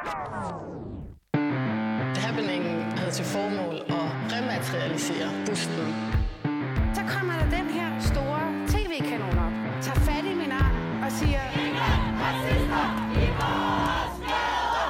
Happeningen havde til formål at rematerialisere busten. Så kommer der den her store tv-kanon op, tager fat i min arm og siger: Ingen racister i vores gader!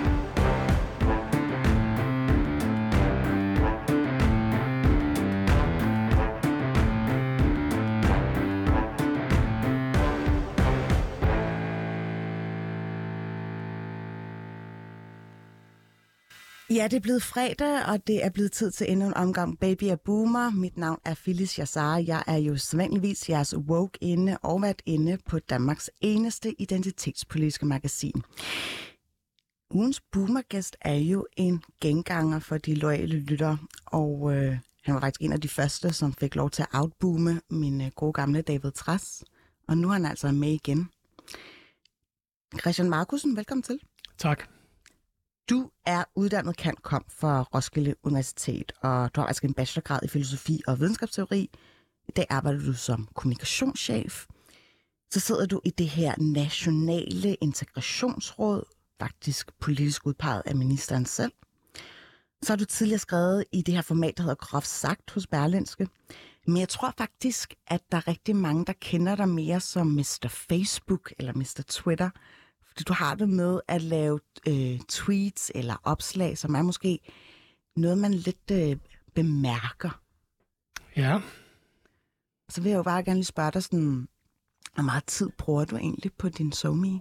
Ja, det er blevet fredag, og det er blevet tid til endnu en omgang Baby er Boomer. Mit navn er Phyllis Jassar. Jeg er jo sædvanligvis jeres woke-inde og vært-inde på Danmarks eneste identitetspolitiske magasin. Ugens boomergæst er jo en genganger for de loyale lyttere, og han var faktisk en af de første, som fik lov til at outboome min gode gamle David Trads. Og nu er han altså med igen. Christian Markussen, velkommen til. Tak. Du er uddannet cand.com for Roskilde Universitet, og du har altså en bachelorgrad i filosofi og videnskabsteori. I dag arbejder du som kommunikationschef. Så sidder du i det her nationale integrationsråd, faktisk politisk udpeget af ministeren selv. Så har du tidligere skrevet i det her format, der hedder Groft Sagt hos Berlingske. Men jeg tror faktisk, at der er rigtig mange, der kender dig mere som Mr. Facebook eller Mr. Twitter. Fordi du har det med at lave tweets eller opslag, som er måske noget, man lidt bemærker. Ja. Så vil jeg jo bare gerne lige spørge dig sådan, hvor meget tid bruger du egentlig på din SoMe?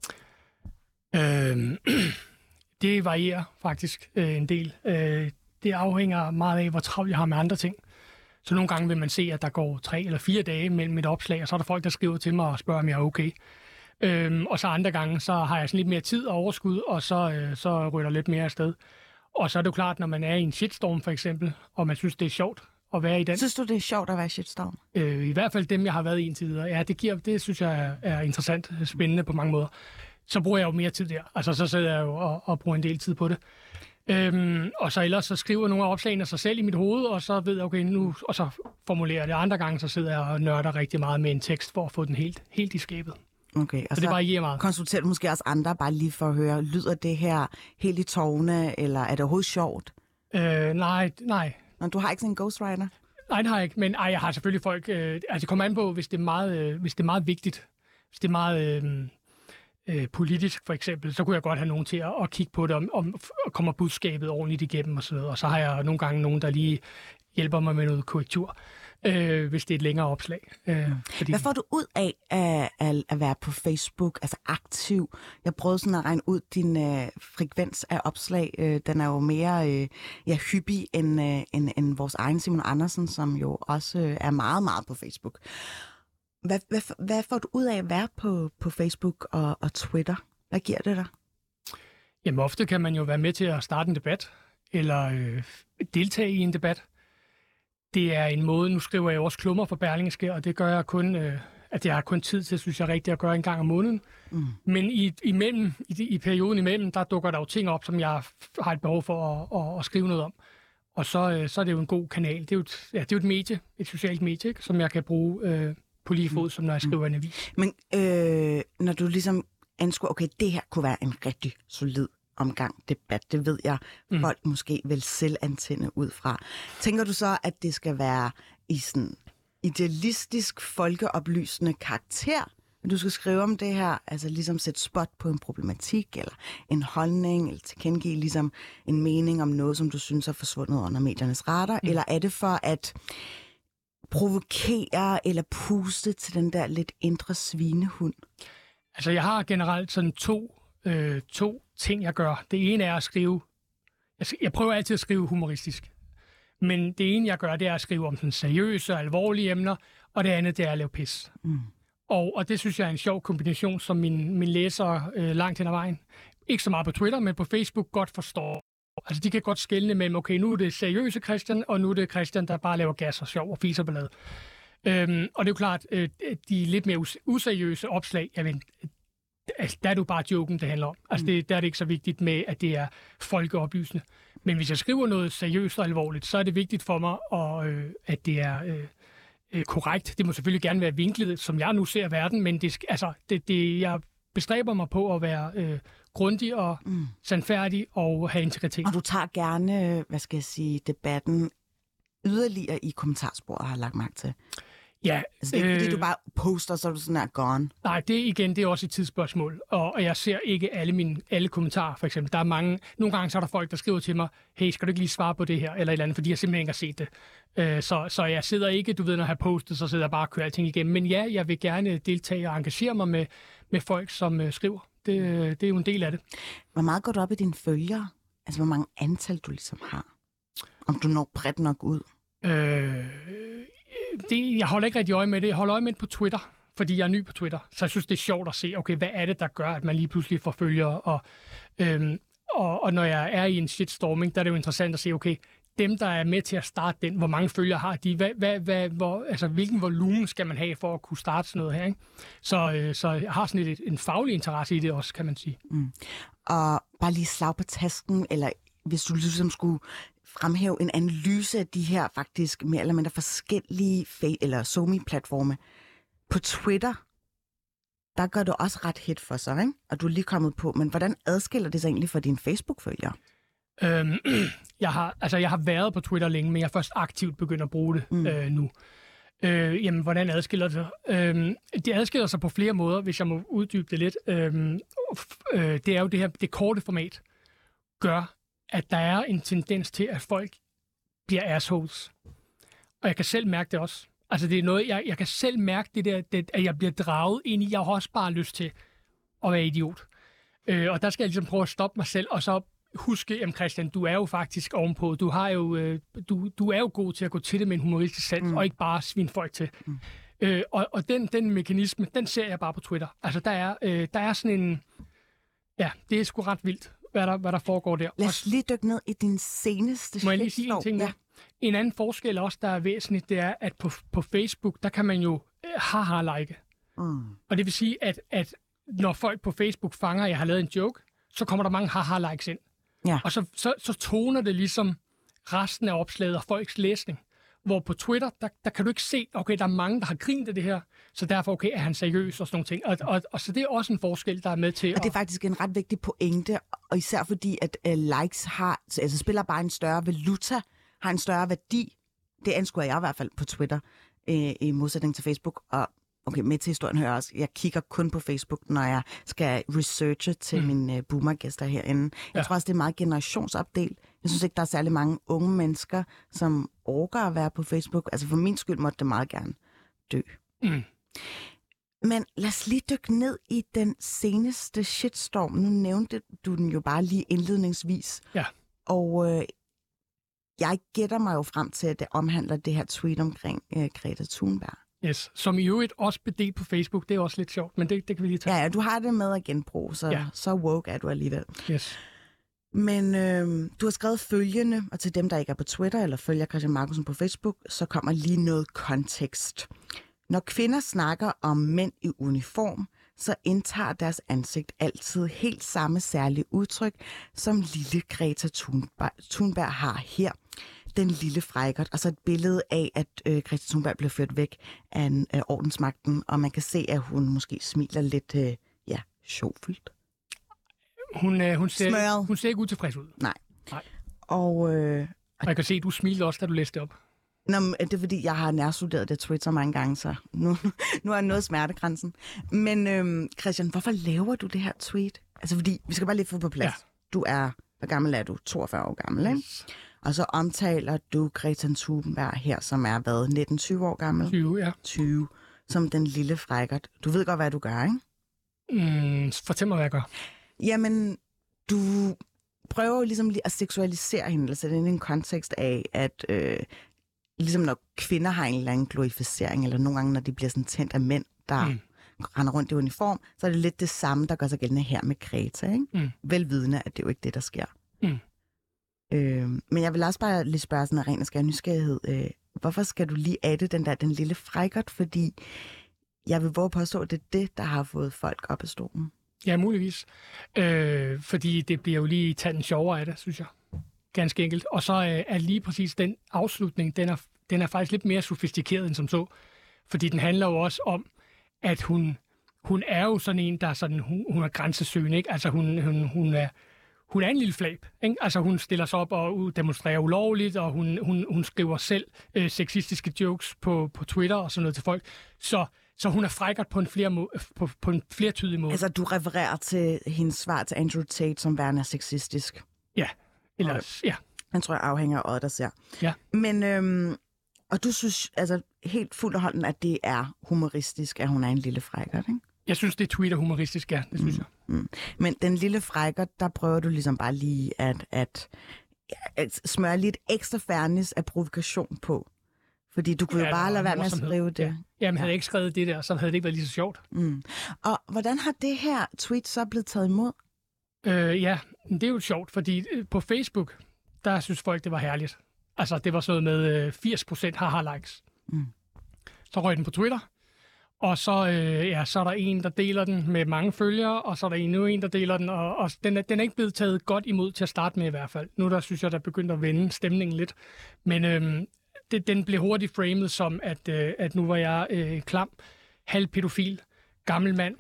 Det varierer faktisk en del. Det afhænger meget af, hvor travlt jeg har med andre ting. Så nogle gange vil man se, at der går 3 eller 4 dage mellem et opslag, og så er der folk, der skriver til mig og spørger, om jeg er okay. Og så andre gange, så har jeg sådan lidt mere tid og overskud, og så ryger lidt mere afsted. Og så er det jo klart, når man er i en shitstorm for eksempel, og man synes, det er sjovt at være i den. Synes du, det er sjovt at være i shitstorm? I hvert fald dem, jeg har været i indtil videre. Ja, det synes jeg er interessant, spændende på mange måder. Så bruger jeg jo mere tid der. Altså, så sidder jeg jo og bruger en del tid på det. Og så ellers så skriver nogle af opslagene sig selv i mit hoved, og så ved jeg, okay, nu, og så formulerer jeg det. Andre gange, så sidder jeg og nørder rigtig meget med en tekst, for at få den helt i skabet. Okay, og så det varierer meget. Konsulterer du måske også andre, bare lige for at høre, lyder det her helt i tårne, eller er det overhovedet sjovt? Nej. Nå, du har ikke sådan en ghostwriter? Nej, det har jeg ikke, men jeg har selvfølgelig folk... altså, det kommer an på, hvis det er meget vigtigt, hvis det er meget politisk, for eksempel, så kunne jeg godt have nogen til at kigge på det, om kommer budskabet ordentligt igennem og sådan noget. Og så har jeg nogle gange nogen, der lige hjælper mig med noget korrektur, hvis det er et længere opslag. Fordi... Hvad får du ud af at være på Facebook, altså aktiv? Jeg prøvede sådan at regne ud din frekvens af opslag. Den er jo mere hyppig end vores egen Simon Andersen, som jo også er meget, meget på Facebook. Hvad får du ud af at være på Facebook og Twitter? Hvad giver det dig? Jamen ofte kan man jo være med til at starte en debat, eller deltage i en debat. Det er en måde, nu skriver jeg også klummer for Berlingske, og det gør jeg kun, at jeg har kun tid til, synes jeg rigtigt, at gøre en gang om måneden. Men i perioden imellem, der dukker der jo ting op, som jeg har et behov for at skrive noget om. Og så er det jo en god kanal. Det er jo et medie, et socialt medie, ikke, som jeg kan bruge på lige fod, som når jeg skriver en avis. Men når du ligesom anskuer, okay, det her kunne være en rigtig solid omgang debat, det ved jeg, folk måske vil selv antænde ud fra. Tænker du så, at det skal være i sådan idealistisk, folkeoplysende karakter, at du skal skrive om det her, altså ligesom sætte spot på en problematik, eller en holdning, eller tilkendegive ligesom en mening om noget, som du synes er forsvundet under mediernes radar, eller er det for at provokere eller puste til den der lidt indre svinehund? Altså, jeg har generelt sådan to ting, jeg gør. Det ene er at skrive... Jeg prøver altid at skrive humoristisk. Men det ene, jeg gør, det er at skrive om sådan seriøse og alvorlige emner, og det andet, det er at lave pis. Og det synes jeg er en sjov kombination, som min læsere langt hen ad vejen, ikke så meget på Twitter, men på Facebook, godt forstår. Altså, de kan godt skelne mellem, okay, nu er det seriøse Christian, og nu er det Christian, der bare laver gas og sjov og fiser ballade. Og det er jo klart, de lidt mere useriøse opslag, altså, der er det jo bare joken, det handler om. Altså, der er det ikke så vigtigt med, at det er folkeoplysende. Men hvis jeg skriver noget seriøst og alvorligt, så er det vigtigt for mig, at det er korrekt. Det må selvfølgelig gerne være vinklet, som jeg nu ser verden, men jeg bestræber mig på at være grundig og sandfærdig og have integritet. Og du tager gerne, debatten yderligere i kommentarsporet, har jeg lagt mærke til. Ja. Altså, det er ikke, fordi du bare poster, så er du sådan her gone. Nej, det er også et tidsspørgsmål, og jeg ser ikke alle kommentarer, for eksempel. Der er mange, nogle gange så er der folk, der skriver til mig, hey, skal du ikke lige svare på det her, eller et eller andet, fordi jeg simpelthen ikke har set det. Så jeg sidder ikke, du ved, når jeg har postet, så sidder jeg bare og kører alting igennem. Men ja, jeg vil gerne deltage og engagere mig med folk, som skriver. Det er jo en del af det. Hvor meget går du op i dine følgere? Altså, hvor mange antal du ligesom har? Om du når bredt nok ud? Jeg holder ikke rigtig øje med det. Jeg holder øje med det på Twitter, fordi jeg er ny på Twitter. Så jeg synes, det er sjovt at se, okay, hvad er det, der gør, at man lige pludselig får følgere? Og når jeg er i en shitstorming, der er det jo interessant at se, okay, dem, der er med til at starte den, hvor mange følgere har de? Hvilken volumen skal man have for at kunne starte sådan noget her? Ikke? Så jeg har sådan en faglig interesse i det også, kan man sige. Og bare lige slag på tasken, eller hvis du ligesom skulle fremhæve en analyse af de her faktisk mere eller mindre forskellige eller SoMe-platforme. På Twitter, der gør du også ret hit for sig, ikke? Og du er lige kommet på, men hvordan adskiller det sig egentlig fra dine Facebook-følgere? Jeg har været på Twitter længe, men jeg er først aktivt begyndt at bruge det nu. Jamen, hvordan adskiller det sig? Det adskiller sig på flere måder, hvis jeg må uddybe det lidt. Det er jo det korte format gør, at der er en tendens til, at folk bliver assholes. Og jeg kan selv mærke det også. Altså, det er noget, jeg kan selv mærke at jeg bliver draget ind i. Jeg har også bare lyst til at være idiot. Og der skal jeg ligesom prøve at stoppe mig selv, og så huske, jamen Christian, du er jo faktisk ovenpå. Du er jo god til at gå til det med en humoristisk sans, og ikke bare svine folk til. Og den mekanisme, den ser jeg bare på Twitter. Altså, der er sådan en... Ja, det er sgu ret vildt, hvad der foregår der. Lad os lige dykke ned i din seneste... Må jeg lige sige en ting? Ja. En anden forskel også, der er væsentligt, det er, at på Facebook, der kan man jo haha-like. Og det vil sige, at når folk på Facebook fanger, at jeg har lavet en joke, så kommer der mange haha-likes ind. Ja. Og så toner det ligesom resten af opslaget og folks læsning. Hvor på Twitter, der kan du ikke se, okay, der er mange, der har grint af det her, så derfor, okay, er han seriøs og sådan nogle ting. Og så det er også en forskel, der er med til... Og det er faktisk en ret vigtig pointe, og især fordi, at likes spiller bare en større valuta, har en større værdi. Det anskuer jeg i hvert fald på Twitter, i modsætning til Facebook. Og okay, med til historien hører også, jeg kigger kun på Facebook, når jeg skal researche til mine boomergæster herinde. Jeg tror også, det er meget generationsopdelt. Jeg synes ikke, der er særlig mange unge mennesker, som orker at være på Facebook. Altså for min skyld måtte det meget gerne dø. Men lad os lige dykke ned i den seneste shitstorm. Nu nævnte du den jo bare lige indledningsvis. Ja. Og jeg gætter mig jo frem til, at det omhandler det her tweet omkring Greta Thunberg. Yes, som i øvrigt også blev delt på Facebook. Det er også lidt sjovt, men det kan vi lige tage. Ja, du har det med at genbruge, så woke er du alligevel. Yes. Men du har skrevet følgende, og til dem, der ikke er på Twitter eller følger Christian Marcussen på Facebook, så kommer lige noget kontekst. Når kvinder snakker om mænd i uniform, så indtager deres ansigt altid helt samme særlige udtryk, som lille Greta Thunberg har her. Den lille frækkert, og så et billede af, at Greta Thunberg blev ført væk af ordensmagten, og man kan se, at hun måske smiler lidt, sjovfyldt. Hun ser ikke utilfreds ud. Nej. Og jeg kan se, at du smilte også, da du læste det op. Nå, det er fordi, jeg har nærstuderet det Twitter mange gange, så nu er jeg nået smertegrænsen. Men Christian, hvorfor laver du det her tweet? Altså fordi, vi skal bare lige få på plads. Ja. Du er, hvor gammel er du? 42 år gammel, ikke? Yes. Og så omtaler du Greta Thunberg her, som er, 19-20 år gammel? 20, ja. 20, som den lille frækkert. Du ved godt, hvad du gør, ikke? Fortæl mig, hvad jeg gør. Jamen, du prøver jo ligesom lige at seksualisere hende, eller sætte ind i en kontekst af, at ligesom når kvinder har en eller anden glorificering, eller nogle gange, når de bliver sådan tændt af mænd, der render rundt i uniform, så er det lidt det samme, der gør sig gældende her med Greta, ikke? Velvidende, at det er jo ikke det, der sker. Men jeg vil også bare lige spørge sådan en ren og skær nysgerrighed. Hvorfor skal du lige adde den lille frækkert? Fordi jeg vil våge påstå, at det er det, der har fået folk op af stolen. Ja, muligvis. Fordi det bliver jo lige taget en sjovere af det, synes jeg. Ganske enkelt. Og så er lige præcis den afslutning, den er faktisk lidt mere sofistikeret end som så. Fordi den handler jo også om, at hun hun er jo sådan en, der er sådan, hun er grænsesøgende, ikke? Altså, hun er en lille flab, ikke? Altså, hun stiller sig op og demonstrerer ulovligt, og hun skriver selv sexistiske jokes på Twitter og sådan noget til folk. Så hun er frækkert på en flertydig måde. Altså, du refererer til hendes svar til Andrew Tate, som værende sexistisk. Ja, ellers, ja. Den tror jeg afhænger af der ser. Ja. Men, og du synes altså helt fuldt og holdent, at det er humoristisk, at hun er en lille frækkert, ikke? Jeg synes, det er Twitter humoristisk, ja. Det synes jeg. Men den lille frækkert, der prøver du ligesom bare lige at smøre lidt ekstra fairness af provokation på. Fordi du kunne jo bare lade være med at skrive det. Ja. Jamen, havde jeg ikke skrevet det der, så havde det ikke været lige så sjovt. Og hvordan har det her tweet så blevet taget imod? Ja, det er jo sjovt, fordi på Facebook, der synes folk, det var herligt. Altså, det var sådan noget med 80% haha-likes. Så røg den på Twitter, og så er der en, der deler den med mange følgere, og så er der endnu en, der deler den, og den er ikke blevet taget godt imod til at starte med i hvert fald. Nu der synes jeg, der begyndte at vende stemningen lidt. Men den blev hurtigt framet som, at nu var jeg klam, halvpædofil, gammel mand,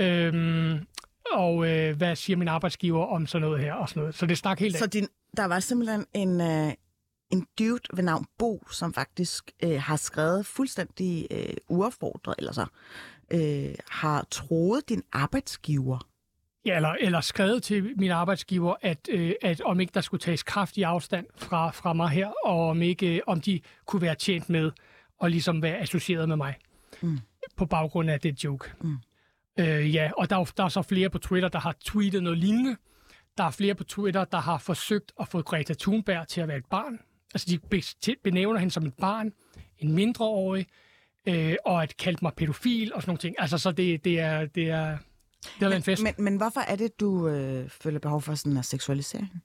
og hvad siger min arbejdsgiver om sådan noget her og sådan noget. Så det stak helt af. Så der var simpelthen en dude ved navn Bo, som faktisk har skrevet fuldstændig uaffordret, eller så har troet din arbejdsgiver. Ja, eller skrevet til min arbejdsgiver, at om ikke der skulle tages kraftig afstand fra mig her, og om de kunne være tjent med at ligesom være associeret med mig på baggrund af det joke. Ja, og der er så flere på Twitter, der har tweetet noget lignende. Der er flere på Twitter, der har forsøgt at få Greta Thunberg til at være et barn. Altså, de benævner hende som et barn, en mindreårig, og at kalde mig pædofil og sådan nogle ting. Altså, så det har været en fest. Men hvorfor er det, du føler behov for sådan en seksualisering?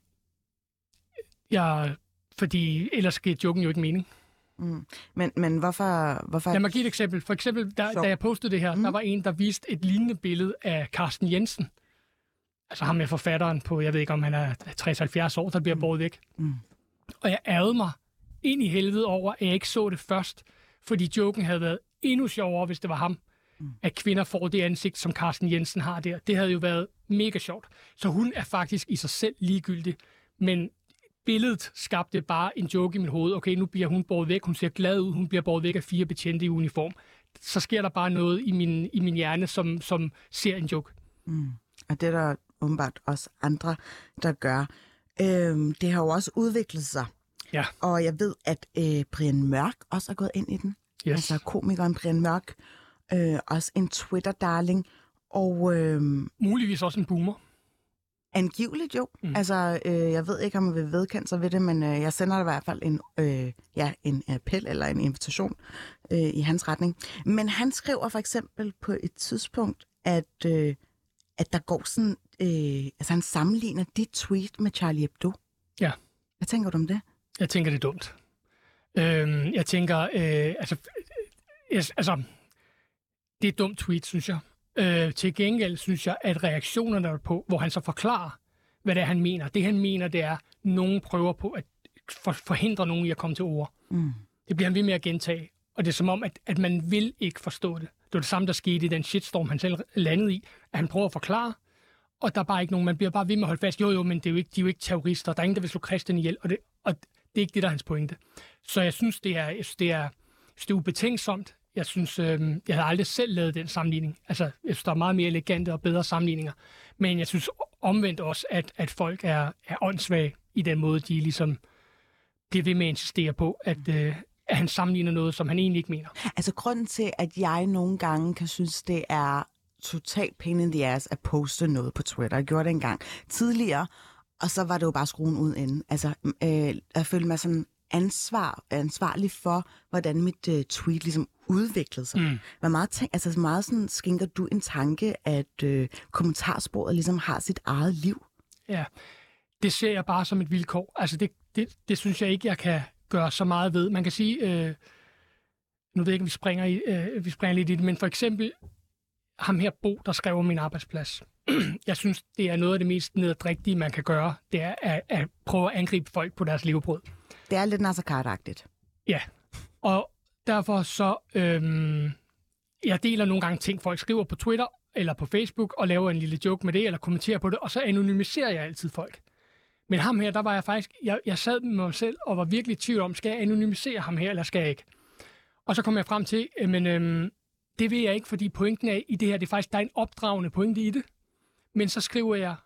Ja, fordi ellers giver joken jo ikke mening. Men hvorfor... Lad mig give et eksempel. For eksempel, da jeg postede det her, der var en, der viste et lignende billede af Carsten Jensen. Altså ham med forfatteren på, jeg ved ikke, om han er 60-70 år, der bliver båret væk. Og jeg ærgede mig ind i helvede over, at jeg ikke så det først, fordi joken havde været endnu sjovere, hvis det var ham, at kvinder får det ansigt, som Carsten Jensen har der. Det havde jo været mega sjovt. Så hun er faktisk i sig selv ligegyldig, men billedet skabte bare en joke i mit hoved. Okay, nu bliver hun båret væk, hun ser glad ud, hun bliver båret væk af 4 betjente i uniform. Så sker der bare noget i min hjerne, som ser en joke. Og det er der åbenbart også andre, der gør. Det har jo også udviklet sig. Ja. Og jeg ved, at Brian Mørk også er gået ind i den. Yes. Altså komikeren Brian Mørk. Også en Twitter-darling. Og muligvis også en boomer. Angiveligt jo. Altså, jeg ved ikke, om man vil vedkende sig ved det, men jeg sender i hvert fald en appel eller en invitation i hans retning. Men han skriver for eksempel på et tidspunkt, at der går sådan... altså, han sammenligner dit tweet med Charlie Hebdo. Ja. Hvad tænker du om det? Jeg tænker, det er dumt. Jeg tænker... det er et dumt tweet, synes jeg. Til gengæld synes jeg, at reaktionerne er på, hvor han så forklarer, hvad det er, han mener. Det, han mener, det er, at nogen prøver på at forhindre nogen i at komme til ord. Det bliver han ved med at gentage. Og det er som om, at man vil ikke forstå det. Det var det samme, der skete i den shitstorm, han selv landede i, at han prøver at forklare, og der er bare ikke nogen. Man bliver bare ved med at holde fast. Jo, men de er jo ikke terrorister. Der er ingen, der vil slå Christian ihjel, og det er ikke det, der er hans pointe. Så jeg synes, det er ubetænksomt. Jeg synes, jeg havde aldrig selv lavet den sammenligning. Altså, jeg synes, der er meget mere elegante og bedre sammenligninger. Men jeg synes omvendt også, at folk er åndssvage i den måde, de ligesom bliver ved med at insistere på, at han sammenligner noget, som han egentlig ikke mener. Altså, grunden til, at jeg nogle gange kan synes, det er totalt pain in the ass at poste noget på Twitter. Jeg gjorde det engang tidligere, og så var det jo bare skruen ud inden. Altså, jeg følte mig sådan ansvarlig for, hvordan mit tweet ligesom udviklede sig. Hvor meget sådan skænker du en tanke, at kommentarsporet ligesom har sit eget liv? Ja, det ser jeg bare som et vilkår. Altså det synes jeg ikke, jeg kan gøre så meget ved. Man kan sige, nu ved jeg ikke, vi springer lidt i det, men for eksempel ham her Bo, der skrev om min arbejdsplads. Jeg synes, det er noget af det mest nederdrægtige, man kan gøre, det er at prøve at angribe folk på deres levebrød. Det er lidt Nasser Carter-agtigt. Ja, og derfor så, jeg deler nogle gange ting, folk skriver på Twitter, eller på Facebook og laver en lille joke med det, eller kommenterer på det, og så anonymiserer jeg altid folk. Men ham her, der var jeg faktisk, jeg sad med mig selv og var virkelig i tvivl om, skal jeg anonymisere ham her, eller skal jeg ikke? Og så kom jeg frem til, men det vil jeg ikke, fordi pointen er i det her, det er faktisk, der er en opdragende pointe i det. Men så skriver jeg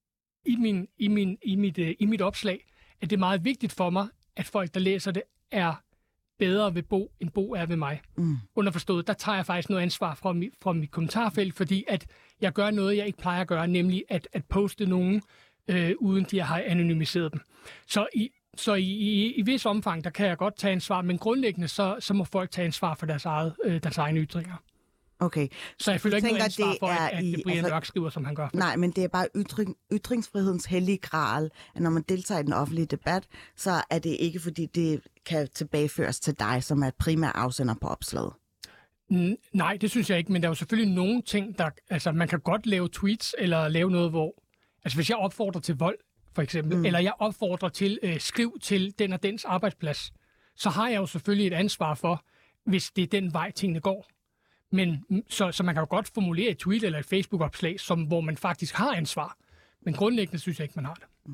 i mit opslag, at det er meget vigtigt for mig, at folk, der læser det, er bedre ved Bo, end Bo er ved mig. Underforstået, der tager jeg faktisk noget ansvar fra mit kommentarfelt, fordi at jeg gør noget, jeg ikke plejer at gøre, nemlig at poste nogen, uden de har anonymiseret dem. Så i vis omfang, der kan jeg godt tage ansvar, men grundlæggende, så må folk tage ansvar for deres egne ytringer. Okay. Så jeg føler ikke noget ansvar for, at Brian Mørk skriver, som han gør. Nej, men det er bare ytringsfrihedens hellige gral, at når man deltager i den offentlige debat, så er det ikke, fordi det kan tilbageføres til dig, som er primær afsender på opslaget. Nej, det synes jeg ikke, men der er jo selvfølgelig nogle ting, der... Altså, man kan godt lave tweets, eller lave noget, hvor... Altså, hvis jeg opfordrer til vold, for eksempel, eller jeg opfordrer til skriv til den og dens arbejdsplads, så har jeg jo selvfølgelig et ansvar for, hvis det er den vej, tingene går. Men så man kan jo godt formulere et tweet eller et Facebook-opslag, hvor man faktisk har ansvar. Men grundlæggende synes jeg ikke, man har det.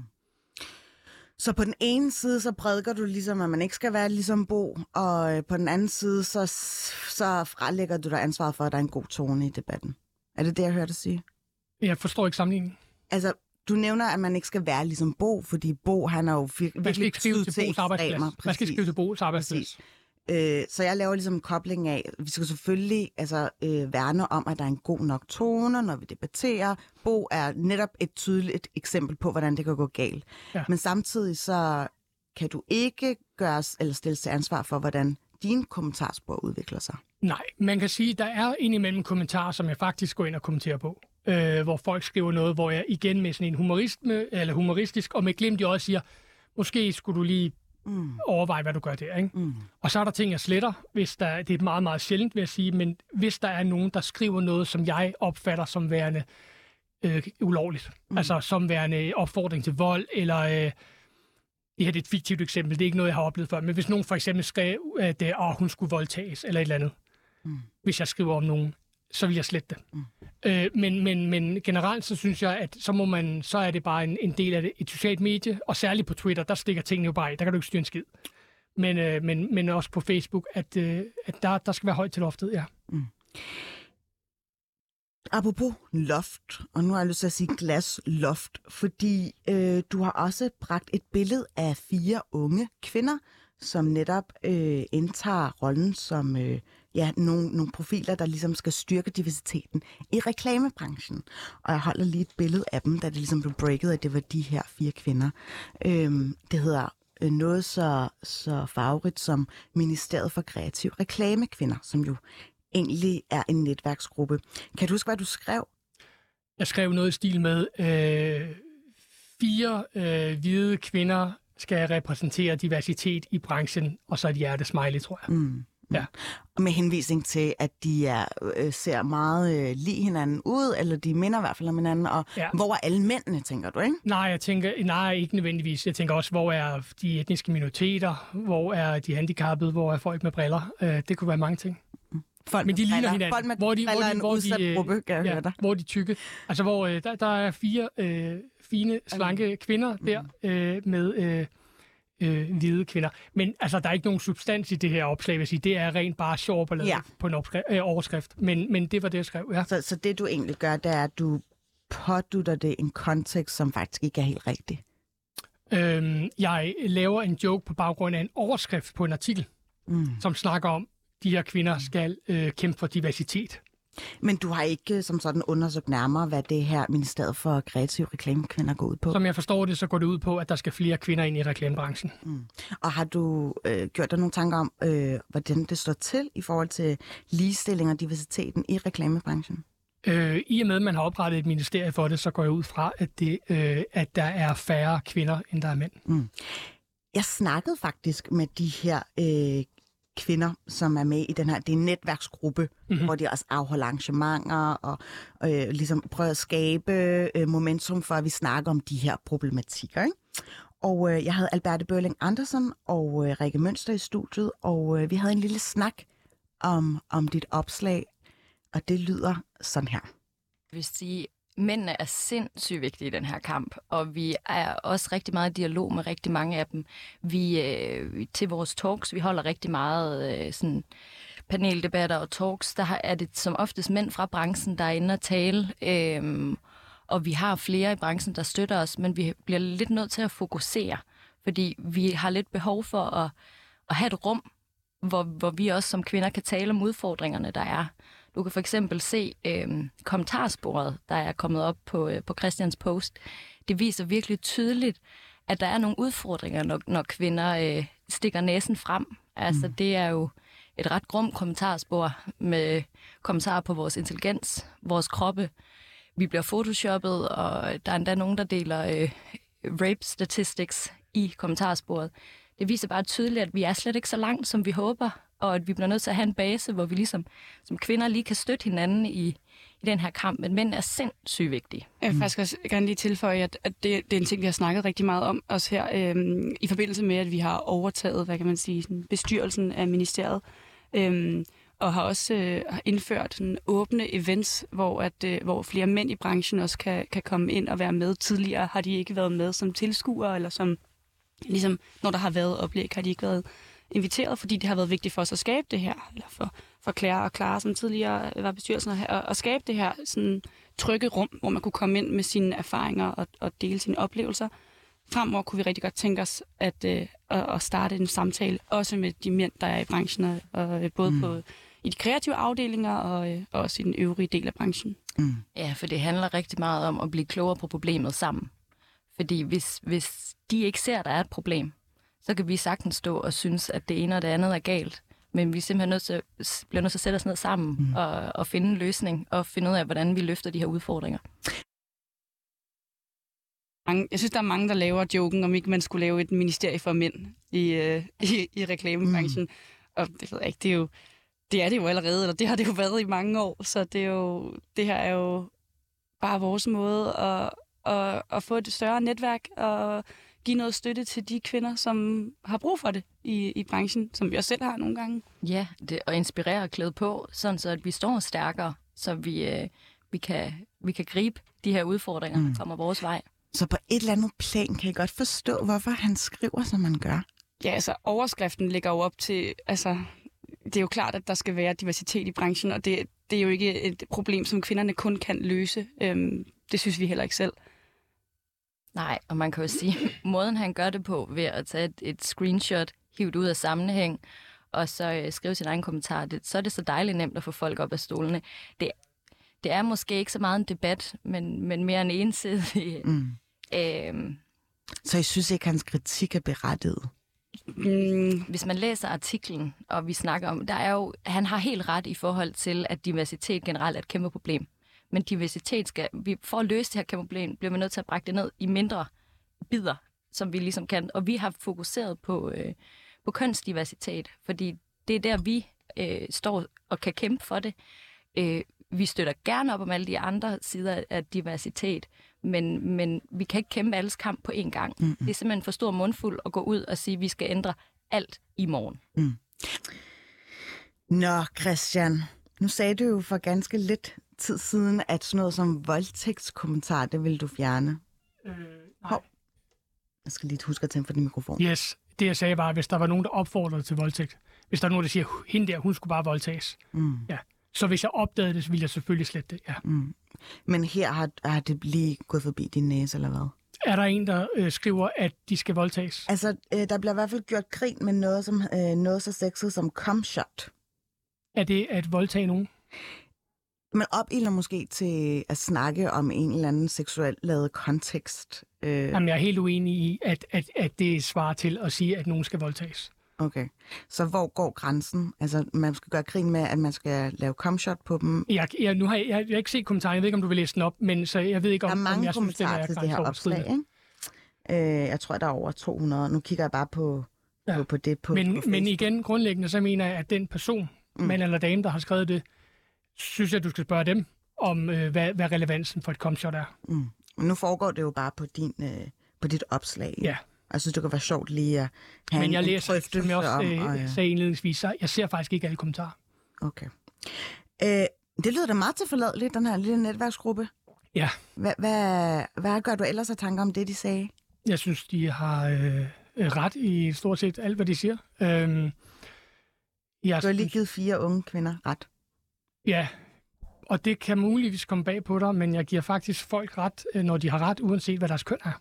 Så på den ene side, så prædiker du ligesom, at man ikke skal være ligesom Bo, og på den anden side, så frelægger du dig ansvaret for, at der er en god tone i debatten. Er det det, jeg hørte dig sige? Jeg forstår ikke sammenligningen. Altså, du nævner, at man ikke skal være ligesom Bo, fordi Bo, han er jo virkelig skrive til Bo's arbejdsplads. Man skal ikke skrive til Bo's arbejdsplads. Så jeg laver ligesom en kobling af, vi skal selvfølgelig værne om, at der er en god nok tone, når vi debatterer. Bo er netop et tydeligt eksempel på, hvordan det kan gå galt. Ja. Men samtidig så kan du ikke gøres eller stilles til ansvar for, hvordan dine kommentarspor udvikler sig. Nej, man kan sige, at der er indimellem kommentarer, som jeg faktisk går ind og kommenterer på. Hvor folk skriver noget, hvor jeg igen med sådan en humoristisk, og med glimt i øjet siger, måske skulle du lige overveje, hvad du gør der, ikke? Og så er der ting, jeg sletter, det er meget, meget sjældent, vil jeg sige, men hvis der er nogen, der skriver noget, som jeg opfatter som værende ulovligt, altså som værende opfordring til vold, eller det her er et fiktivt eksempel, det er ikke noget, jeg har oplevet før, men hvis nogen for eksempel skrev, at hun skulle voldtages, eller et eller andet, hvis jeg skriver om nogen, så vil jeg slette det. Men generelt så synes jeg, at så er det bare en del af et socialt medie, og særligt på Twitter, der stikker tingene jo bare i. Der kan du ikke styre en skid. Men også på Facebook, at der skal være højt til loftet, ja. Apropos loft, og nu har jeg lyst til at sige glasloft, fordi du har også bragt et billede af 4 unge kvinder, som netop indtager rollen som nogle profiler, der ligesom skal styrke diversiteten i reklamebranchen. Og jeg holder lige et billede af dem, da det ligesom blev breaket, at det var de her 4 kvinder. Det hedder noget så farverigt som Ministeriet for Kreativ Reklamekvinder, som jo egentlig er en netværksgruppe. Kan du huske, hvad du skrev? Jeg skrev noget i stil med 4 hvide kvinder skal repræsentere diversitet i branchen, og så et hjertesmiley, tror jeg. Ja. Og med henvisning til, at de ser meget lige hinanden ud, eller de minder i hvert fald om hinanden, og hvor er alle mændene, tænker du, ikke? Nej, ikke nødvendigvis. Jeg tænker også, hvor er de etniske minoriteter, hvor er de handicappede, hvor er folk med briller. Det kunne være mange ting. Men de ligner hinanden. Folk med briller er en udsat gruppe, kan jeg høre dig. Hvor de tykke. Altså, hvor der er 4 fine, slanke kvinder der med hvide kvinder. Men altså, der er ikke nogen substans i det her opslag, vil jeg sige. Det er rent bare sjov på en overskrift. Men det var det, jeg skrev, ja. Så det, du egentlig gør, det er, at du pådutter det en kontekst, som faktisk ikke er helt rigtig. Jeg laver en joke på baggrund af en overskrift på en artikel, som snakker om, de her kvinder skal kæmpe for diversitet. Men du har ikke som sådan undersøgt nærmere, hvad det her Ministeriet for Kreative Reklamekvinder går ud på? Som jeg forstår det, så går det ud på, at der skal flere kvinder ind i reklamebranchen. Og har du gjort dig nogle tanker om, hvordan det står til i forhold til ligestilling og diversiteten i reklamebranchen? I og med, at man har oprettet et ministerie for det, så går jeg ud fra, at der er færre kvinder, end der er mænd. Jeg snakkede faktisk med de her kvinder, som er med i den her, det er en netværksgruppe, hvor de også afholder arrangementer og ligesom prøver at skabe momentum for, at vi snakker om de her problematikker, ikke? Og jeg havde Alberte Børling Andersen og Rikke Mønster i studiet, og vi havde en lille snak om dit opslag, og det lyder sådan her. Jeg vil sige, mændene er sindssygt vigtige i den her kamp, og vi er også rigtig meget i dialog med rigtig mange af dem. Vi til vores talks, vi holder rigtig meget sådan paneldebatter og talks, der er det som oftest mænd fra branchen, der er inde og tale, og vi har flere i branchen, der støtter os, men vi bliver lidt nødt til at fokusere, fordi vi har lidt behov for at have et rum, hvor vi også som kvinder kan tale om udfordringerne, der er. Du kan for eksempel se kommentarsporet, der er kommet op på Christians post. Det viser virkelig tydeligt, at der er nogle udfordringer, når kvinder stikker næsen frem. Altså, det er jo et ret grumt kommentarspor med kommentarer på vores intelligens, vores kroppe. Vi bliver photoshoppet, og der er endda nogen, der deler rape statistics i kommentarsporet. Det viser bare tydeligt, at vi er slet ikke så langt, som vi håber, og at vi bliver nødt til at have en base, hvor vi ligesom som kvinder lige kan støtte hinanden i den her kamp. Men mænd er sindssygt vigtige. Jeg vil faktisk også gerne lige tilføje, at det er en ting, vi har snakket rigtig meget om os her, i forbindelse med, at vi har overtaget, hvad kan man sige, sådan bestyrelsen af ministeriet, og har også indført sådan åbne events, hvor flere mænd i branchen også kan komme ind og være med. Tidligere har de ikke været med som tilskuere, eller som, ligesom når der har været oplæg, har de ikke været inviteret, fordi det har været vigtigt for os at skabe det her, eller for Claire og Clara, som tidligere var bestyrelsen, at skabe det her sådan trygge rum, hvor man kunne komme ind med sine erfaringer og dele sine oplevelser. Fremover kunne vi rigtig godt tænke os at starte en samtale, også med de mænd, der er i branchen, og både i de kreative afdelinger og også i den øvrige del af branchen. Ja, for det handler rigtig meget om at blive klogere på problemet sammen. Fordi hvis de ikke ser, at der er et problem, så kan vi sagtens stå og synes, at det ene og det andet er galt. Men vi er simpelthen bliver nødt til at sætte os ned sammen og finde en løsning, og finde ud af, hvordan vi løfter de her udfordringer. Jeg synes, der er mange, der laver joken, om ikke man skulle lave et ministerie for mænd i reklamebranchen. Og det ved jeg ikke, det er det jo allerede, eller det har det jo været i mange år. Så det her er jo bare vores måde at få et større netværk og give noget støtte til de kvinder, som har brug for det i branchen, som vi også selv har nogle gange. Ja, og inspirere og klæde på, sådan så at vi står stærkere, så vi kan gribe de her udfordringer, der kommer vores vej. Så på et eller andet plan kan jeg godt forstå, hvorfor han skriver, som han gør. Ja, altså overskriften ligger jo op til, altså det er jo klart, at der skal være diversitet i branchen, og det er jo ikke et problem, som kvinderne kun kan løse. Det synes vi heller ikke selv. Nej, og man kan jo sige, måden han gør det på ved at tage et screenshot, hive det ud af sammenhæng, og så skrive sin egen kommentar, så er det så dejligt nemt at få folk op af stolene. Det er måske ikke så meget en debat, men mere en ensidig. Så jeg synes ikke, hans kritik er berettiget? Hvis man læser artiklen, og vi snakker om, han har helt ret i forhold til, at diversitet generelt er et kæmpe problem. Men diversitet for at løse det her kæmpe problem, bliver man nødt til at brække det ned i mindre bidder, som vi ligesom kan. Og vi har fokuseret på kønsdiversitet, fordi det er der, vi står og kan kæmpe for det. Vi støtter gerne op om alle de andre sider af diversitet, men vi kan ikke kæmpe alles kamp på én gang. Det er simpelthen for stor mundfuld at gå ud og sige, at vi skal ændre alt i morgen. Nå, Christian, nu sagde du jo for ganske lidt tid siden, at sådan noget som voldtægtskommentar, det ville du fjerne. Nej. Jeg skal lige huske at tænde for din mikrofon. Yes, det jeg sagde var, hvis der var nogen, der opfordrede til voldtægt. Hvis der er nogen, der siger, hende der, hun skulle bare voldtages. Ja. Så hvis jeg opdagede det, så ville jeg selvfølgelig slette det, ja. Men her har det lige gået forbi din næse, eller hvad? Er der en, der skriver, at de skal voldtages? Altså, der bliver i hvert fald gjort grin med noget så sexet som cumshot. Er det at voldtage nogen? Man opilder måske til at snakke om en eller anden seksuelt lavet kontekst. Jamen, jeg er helt uenig i, at det svarer til at sige, at nogen skal voldtages. Okay. Så hvor går grænsen? Altså, man skal gøre grin med, at man skal lave cumshot på dem? Nu har jeg ikke set kommentaren. Jeg ved ikke, om du vil læse den op, men så jeg ved ikke, om jeg synes, det er til det her opslag, ikke? Jeg tror, der er over 200. Nu kigger jeg bare på det på Men igen, grundlæggende, så mener jeg, at den person, mand eller dame, der har skrevet det, synes jeg, du skal spørge dem om, hvad relevansen for et cumshot er. Men nu foregår det jo bare på dit opslag. Ja. Jeg synes, det kan være sjovt lige at have men jeg læser, som jeg også sagde indledningsvis, så jeg ser faktisk ikke alle kommentarer. Okay. Det lyder da meget tilforladeligt, den her lille netværksgruppe. Ja. Hvad gør du ellers af tanker om det, de sagde? Jeg synes, de har ret i stort set alt, hvad de siger. Du har lige givet 4 unge kvinder ret. Ja, og det kan muligvis komme bag på dig, men jeg giver faktisk folk ret, når de har ret, uanset hvad deres køn er.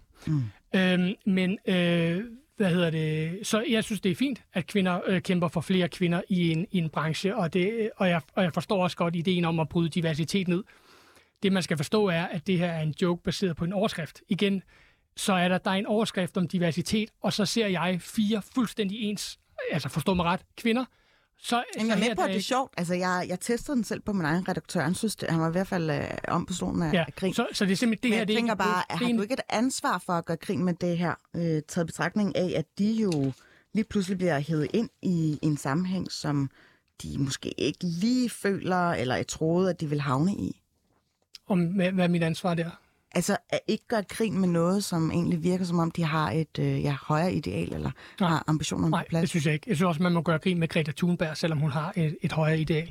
Så jeg synes, det er fint, at kvinder kæmper for flere kvinder i en branche, og jeg forstår også godt ideen om at bryde diversitet ned. Det, man skal forstå, er, at det her er en joke baseret på en overskrift. Igen, så er der er en overskrift om diversitet, og så ser jeg 4 fuldstændig ens, altså forstå mig ret, kvinder. Jeg er med på, at det er sjovt. Altså, jeg testede den selv på min egen redaktør. Han synes, han var i hvert fald om personen af grin. Så det er simpelthen det her... Jeg tænker bare, har du ikke et ansvar for at gøre grin med det her? Taget betragtning af, at de jo lige pludselig bliver hævet ind i en sammenhæng, som de måske ikke lige føler, eller troede, at de vil havne i. Hvad er mit ansvar der? Altså, at ikke gøre grin med noget, som egentlig virker, som om de har et højere ideal, eller har ambitioner på plads. Nej, det synes jeg ikke. Jeg synes også, man må gøre grin med Greta Thunberg, selvom hun har et højere ideal.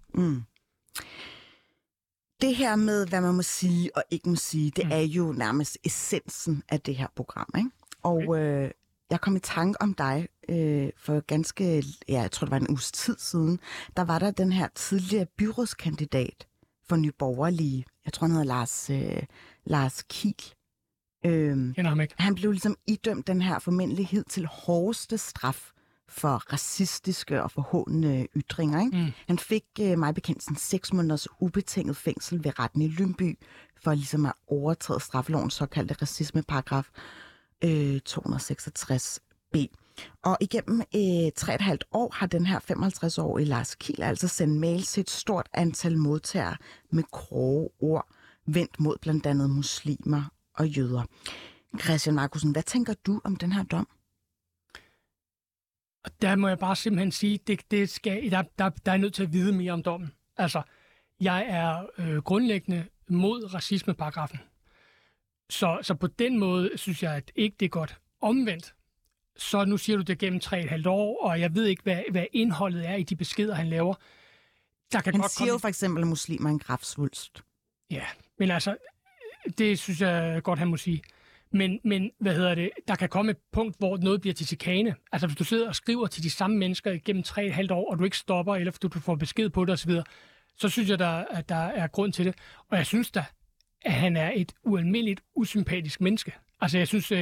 Det her med, hvad man må sige og ikke må sige, det er jo nærmest essensen af det her program, ikke? Og jeg kom i tanke om dig for ganske, jeg tror det var en uges tid siden, der var der den her tidligere byrådskandidat for Nye Borgerlige. Jeg tror, han hedder Lars Kiel. Kender ham ikke. Han blev ligesom idømt den her formindelighed til hårdeste straf for racistiske og forhåndende ytringer. Ikke? Han fik mig bekendt 6 måneders ubetinget fængsel ved retten i Lyngby for ligesom at overtræde straffelovens såkaldte racismeparagraf 266b. Og igennem 3,5 år har den her 55-årige Lars Kiel altså sendt mails til et stort antal modtagere med grove ord, vendt mod blandt andet muslimer og jøder. Christian Marcussen, hvad tænker du om den her dom? Der må jeg bare simpelthen sige, der er nødt til at vide mere om dommen. Altså, jeg er grundlæggende mod racismeparagrafen. Så på den måde synes jeg, at ikke det er godt. Omvendt, så nu siger du det gennem 3,5 år, og jeg ved ikke, hvad indholdet er i de beskeder, han laver. Han siger jo for eksempel, at muslimer er en kræftsvulst. Ja, men altså, det synes jeg godt, han må sige. Men der kan komme et punkt, hvor noget bliver til chikane. Altså, hvis du sidder og skriver til de samme mennesker gennem 3,5 år, og du ikke stopper, eller du får besked på det osv., så synes jeg, at der er grund til det. Og jeg synes da, at han er et ualmindeligt usympatisk menneske. Altså, jeg synes,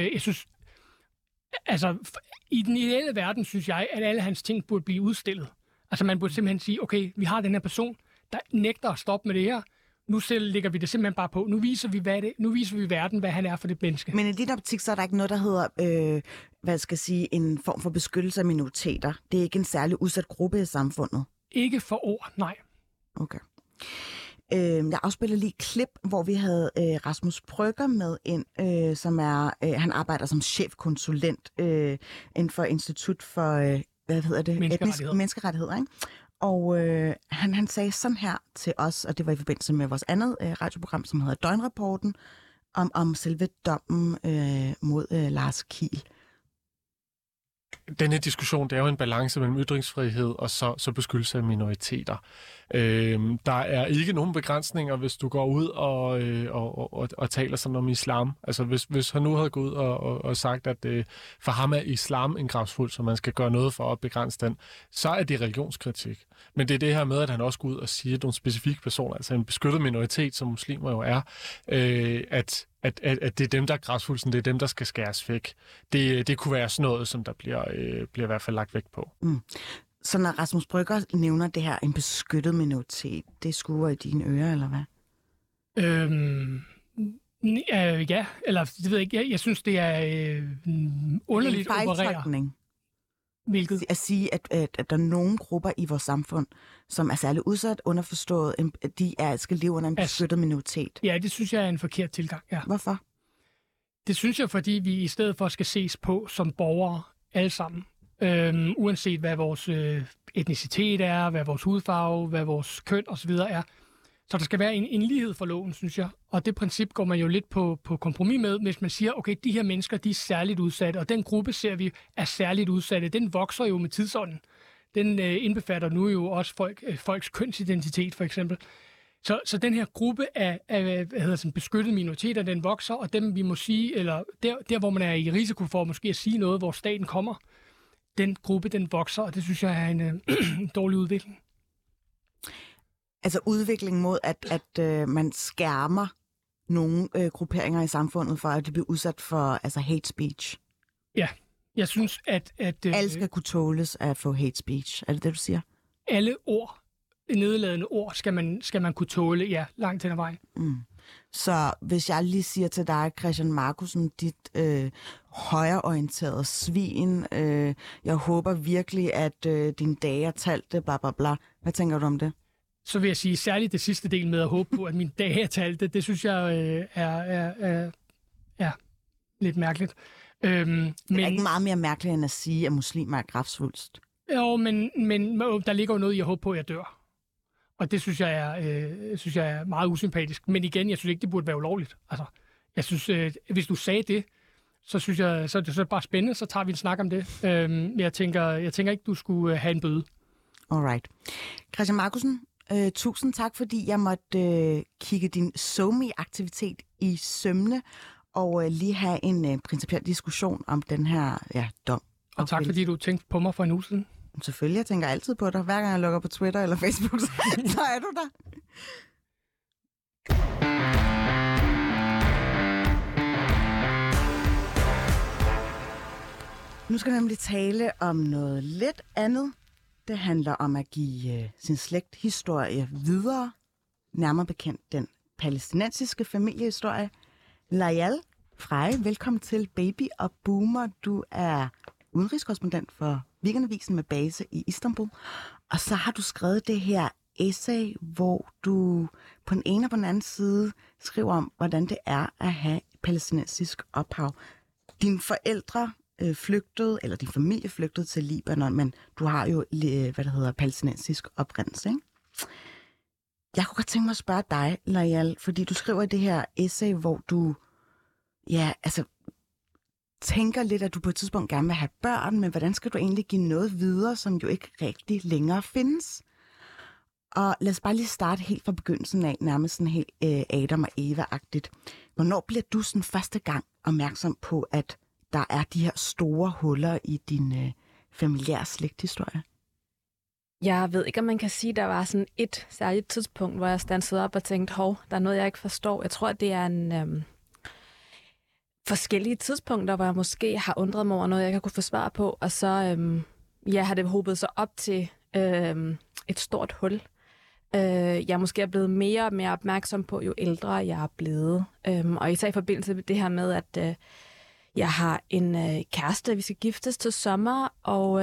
i den ideelle verden, synes jeg, at alle hans ting burde blive udstillet. Altså, man burde simpelthen sige, okay, vi har den her person, der nægter at stoppe med det her. Nu lægger vi det simpelthen bare på. Nu viser vi verden, hvad han er for det menneske. Men i din optik, så er der ikke noget, der hedder, en form for beskyttelse af minoriteter. Det er ikke en særlig udsat gruppe i samfundet. Ikke for ord, nej. Okay. Jeg afspiller lige et klip, hvor vi havde Rasmus Brøgger med ind, som er, han arbejder som chefkonsulent inden for Institut for, menneskerettigheder, ikke? Og han sagde sådan her til os, og det var i forbindelse med vores andet radioprogram, som hedder Døgnrapporten, om selve dommen mod Lars Kiel. Den her diskussion, det er jo en balance mellem ytringsfrihed og så beskyttelse af minoriteter. Der er ikke nogen begrænsninger, hvis du går ud og taler sådan om islam. Altså hvis han nu havde gået ud og sagt, at for ham er islam en gravsfuld, så man skal gøre noget for at begrænse den, så er det religionskritik. Men det er det her med, at han også går ud og siger, at nogle specifikke personer, altså en beskyttet minoritet, som muslimer jo er, at det er dem, der er græsfulden, det er dem, der skal skæres væk. Det kunne være sådan noget, som der bliver i hvert fald lagt vægt på. Så når Rasmus Brøgger nævner det her, en beskyttet minoritet, det skuer i dine ører, eller hvad? Ja, eller det ved jeg ikke. Jeg synes, det er underligt at operere. Hvilket? At sige, at der er nogle grupper i vores samfund, som er særligt udsat, underforstået, de skal leve under en beskyttet minoritet. Ja, det synes jeg er en forkert tilgang, ja. Hvorfor? Det synes jeg, fordi vi i stedet for skal ses på som borgere alle sammen. Uanset hvad vores etnicitet er, hvad vores hudfarve, hvad vores køn osv. er. Så der skal være en lighed for loven, synes jeg. Og det princip går man jo lidt på kompromis med, hvis man siger, okay, de her mennesker, de er særligt udsatte, og den gruppe ser vi er særligt udsatte. Den vokser jo med tidsånden. Den indbefatter nu jo også folks kønsidentitet, for eksempel. Så den her gruppe af beskyttede minoriteter, den vokser, og dem vi må sige, eller der hvor man er i risiko for måske at sige noget, hvor staten kommer, den gruppe, den vokser, og det synes jeg er en dårlig udvikling. Altså udviklingen mod, at man skærmer nogle grupperinger i samfundet for, at de bliver udsat for hate speech. Ja, jeg synes, at alle skal kunne tåles at få hate speech. Er det det, du siger? Alle ord, nedladende ord, skal man kunne tåle, ja, langt hen ad vejen. Mm. Så hvis jeg lige siger til dig, Christian Marcussen, dit højreorienterede svin, jeg håber virkelig, at dine dage er talte, bla bla bla. Hvad tænker du om det? Så vil jeg sige, særligt det sidste del med at håbe på, at mine dage er talte, det synes jeg er lidt mærkeligt. Men det er ikke meget mere mærkeligt, end at sige, at muslimer er kræftsvulst. Jo, men der ligger jo noget i at håbe på, at jeg dør. Og det synes jeg er meget usympatisk. Men igen, jeg synes ikke, det burde være ulovligt. Altså, jeg synes, hvis du sagde det, så synes jeg, så er det bare spændende, så tager vi en snak om det. Jeg tænker ikke, du skulle have en bøde. Alright. Christian Marcussen, tusind tak, fordi jeg måtte kigge din SoMe-aktivitet i sømne, og lige have en principiel diskussion om den her dom. Og tak, fordi du tænkte på mig for en uge siden. Selvfølgelig, jeg tænker altid på dig. Hver gang jeg logger på Twitter eller Facebook, så er du der. Nu skal jeg nemlig tale om noget lidt andet. Det handler om at give sin slægthistorie videre. Nærmere bekendt den palæstinensiske familiehistorie. Layal Freje, velkommen til Baby og Boomer. Du er udenrigskorrespondent for Weekendavisen med base i Istanbul. Og så har du skrevet det her essay, hvor du på den ene og på den anden side skriver om, hvordan det er at have palæstinensisk ophav. Dine forældre flygtede, eller din familie flygtede til Libanon, men du har jo, palæstinensisk oprindelse, ikke? Jeg kunne godt tænke mig at spørge dig, Layal, fordi du skriver i det her essay, hvor du tænker lidt, at du på et tidspunkt gerne vil have børn, men hvordan skal du egentlig give noget videre, som jo ikke rigtig længere findes? Og lad os bare lige starte helt fra begyndelsen af, nærmest sådan helt Adam og Eva-agtigt. Hvornår bliver du sådan første gang opmærksom på, at der er de her store huller i din familiære slægthistorie? Jeg ved ikke, om man kan sige, at der var sådan et særligt tidspunkt, hvor jeg standsede op og tænkte, der er noget, jeg ikke forstår. Jeg tror, at det er en forskellige tidspunkter, hvor jeg måske har undret mig over noget, jeg kan kunne få svar på, og så har det hobet sig op til et stort hul. Jeg måske er blevet mere og mere opmærksom på, jo ældre jeg er blevet. Og især i forbindelse med det her med, at jeg har en kæreste, vi skal giftes til sommer, og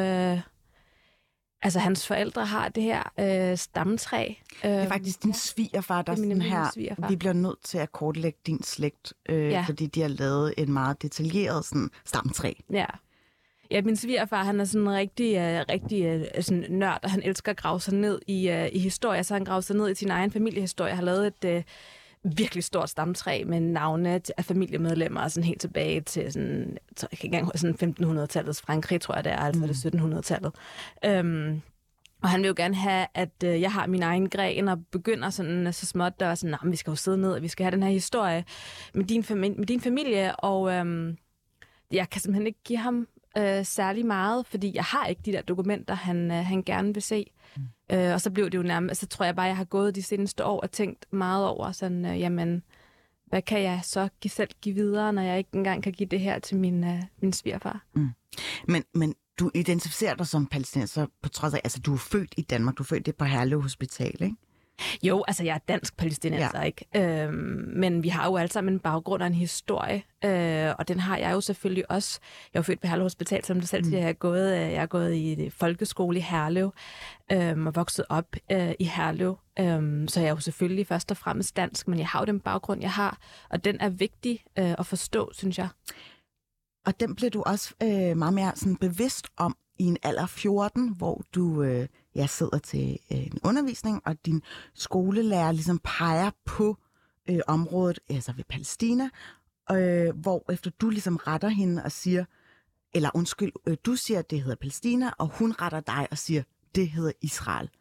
hans forældre har det her stamtræ. Det er faktisk din svigerfar, der sådan her, vi bliver nødt til at kortlægge din slægt, fordi de har lavet en meget detaljeret sådan, stamtræ. Ja, min svigerfar, han er sådan en rigtig sådan nørd, og han elsker at grave sig ned i historie, så han graver sig ned i sin egen familiehistorie. Jeg har lavet et virkelig stort stamtræ med navne af familiemedlemmer, sådan helt tilbage til sådan, jeg kan ikke engang sådan 1500-tallets Frankrig, tror jeg det er, altså det 1700-tallet. Og han vil jo gerne have, at jeg har min egen gren, og begynder sådan så småt, der var sådan, vi skal jo sidde ned, og vi skal have den her historie med din familie, og jeg kan simpelthen ikke give ham særlig meget, fordi jeg har ikke de der dokumenter, han gerne vil se. Og så blev det jo nærmest, så tror jeg bare, jeg har gået de seneste år og tænkt meget over sådan, hvad kan jeg så selv give videre, når jeg ikke engang kan give det her til min svigerfar. Men du identificerer dig som palæstinenser på trods af, altså du er født i Danmark, du er født på Herlev Hospital, ikke? Jo, altså jeg er dansk palæstinenser, ikke? Men vi har jo alle sammen en baggrund og en historie, og den har jeg jo selvfølgelig også. Jeg er født på Herlev Hospital, som du selv siger. Jeg er gået i folkeskole i Herlev og vokset op i Herlev. Så jeg er jo selvfølgelig først og fremmest dansk, men jeg har jo den baggrund, jeg har, og den er vigtig at forstå, synes jeg. Og den blev du også meget mere sådan bevidst om i en alder 14, hvor du sidder til en undervisning, og din skolelærer ligesom peger på området, altså ved Palæstina, hvor efter du ligesom retter hende og siger, du siger, at det hedder Palæstina, og hun retter dig og siger, det hedder Israel.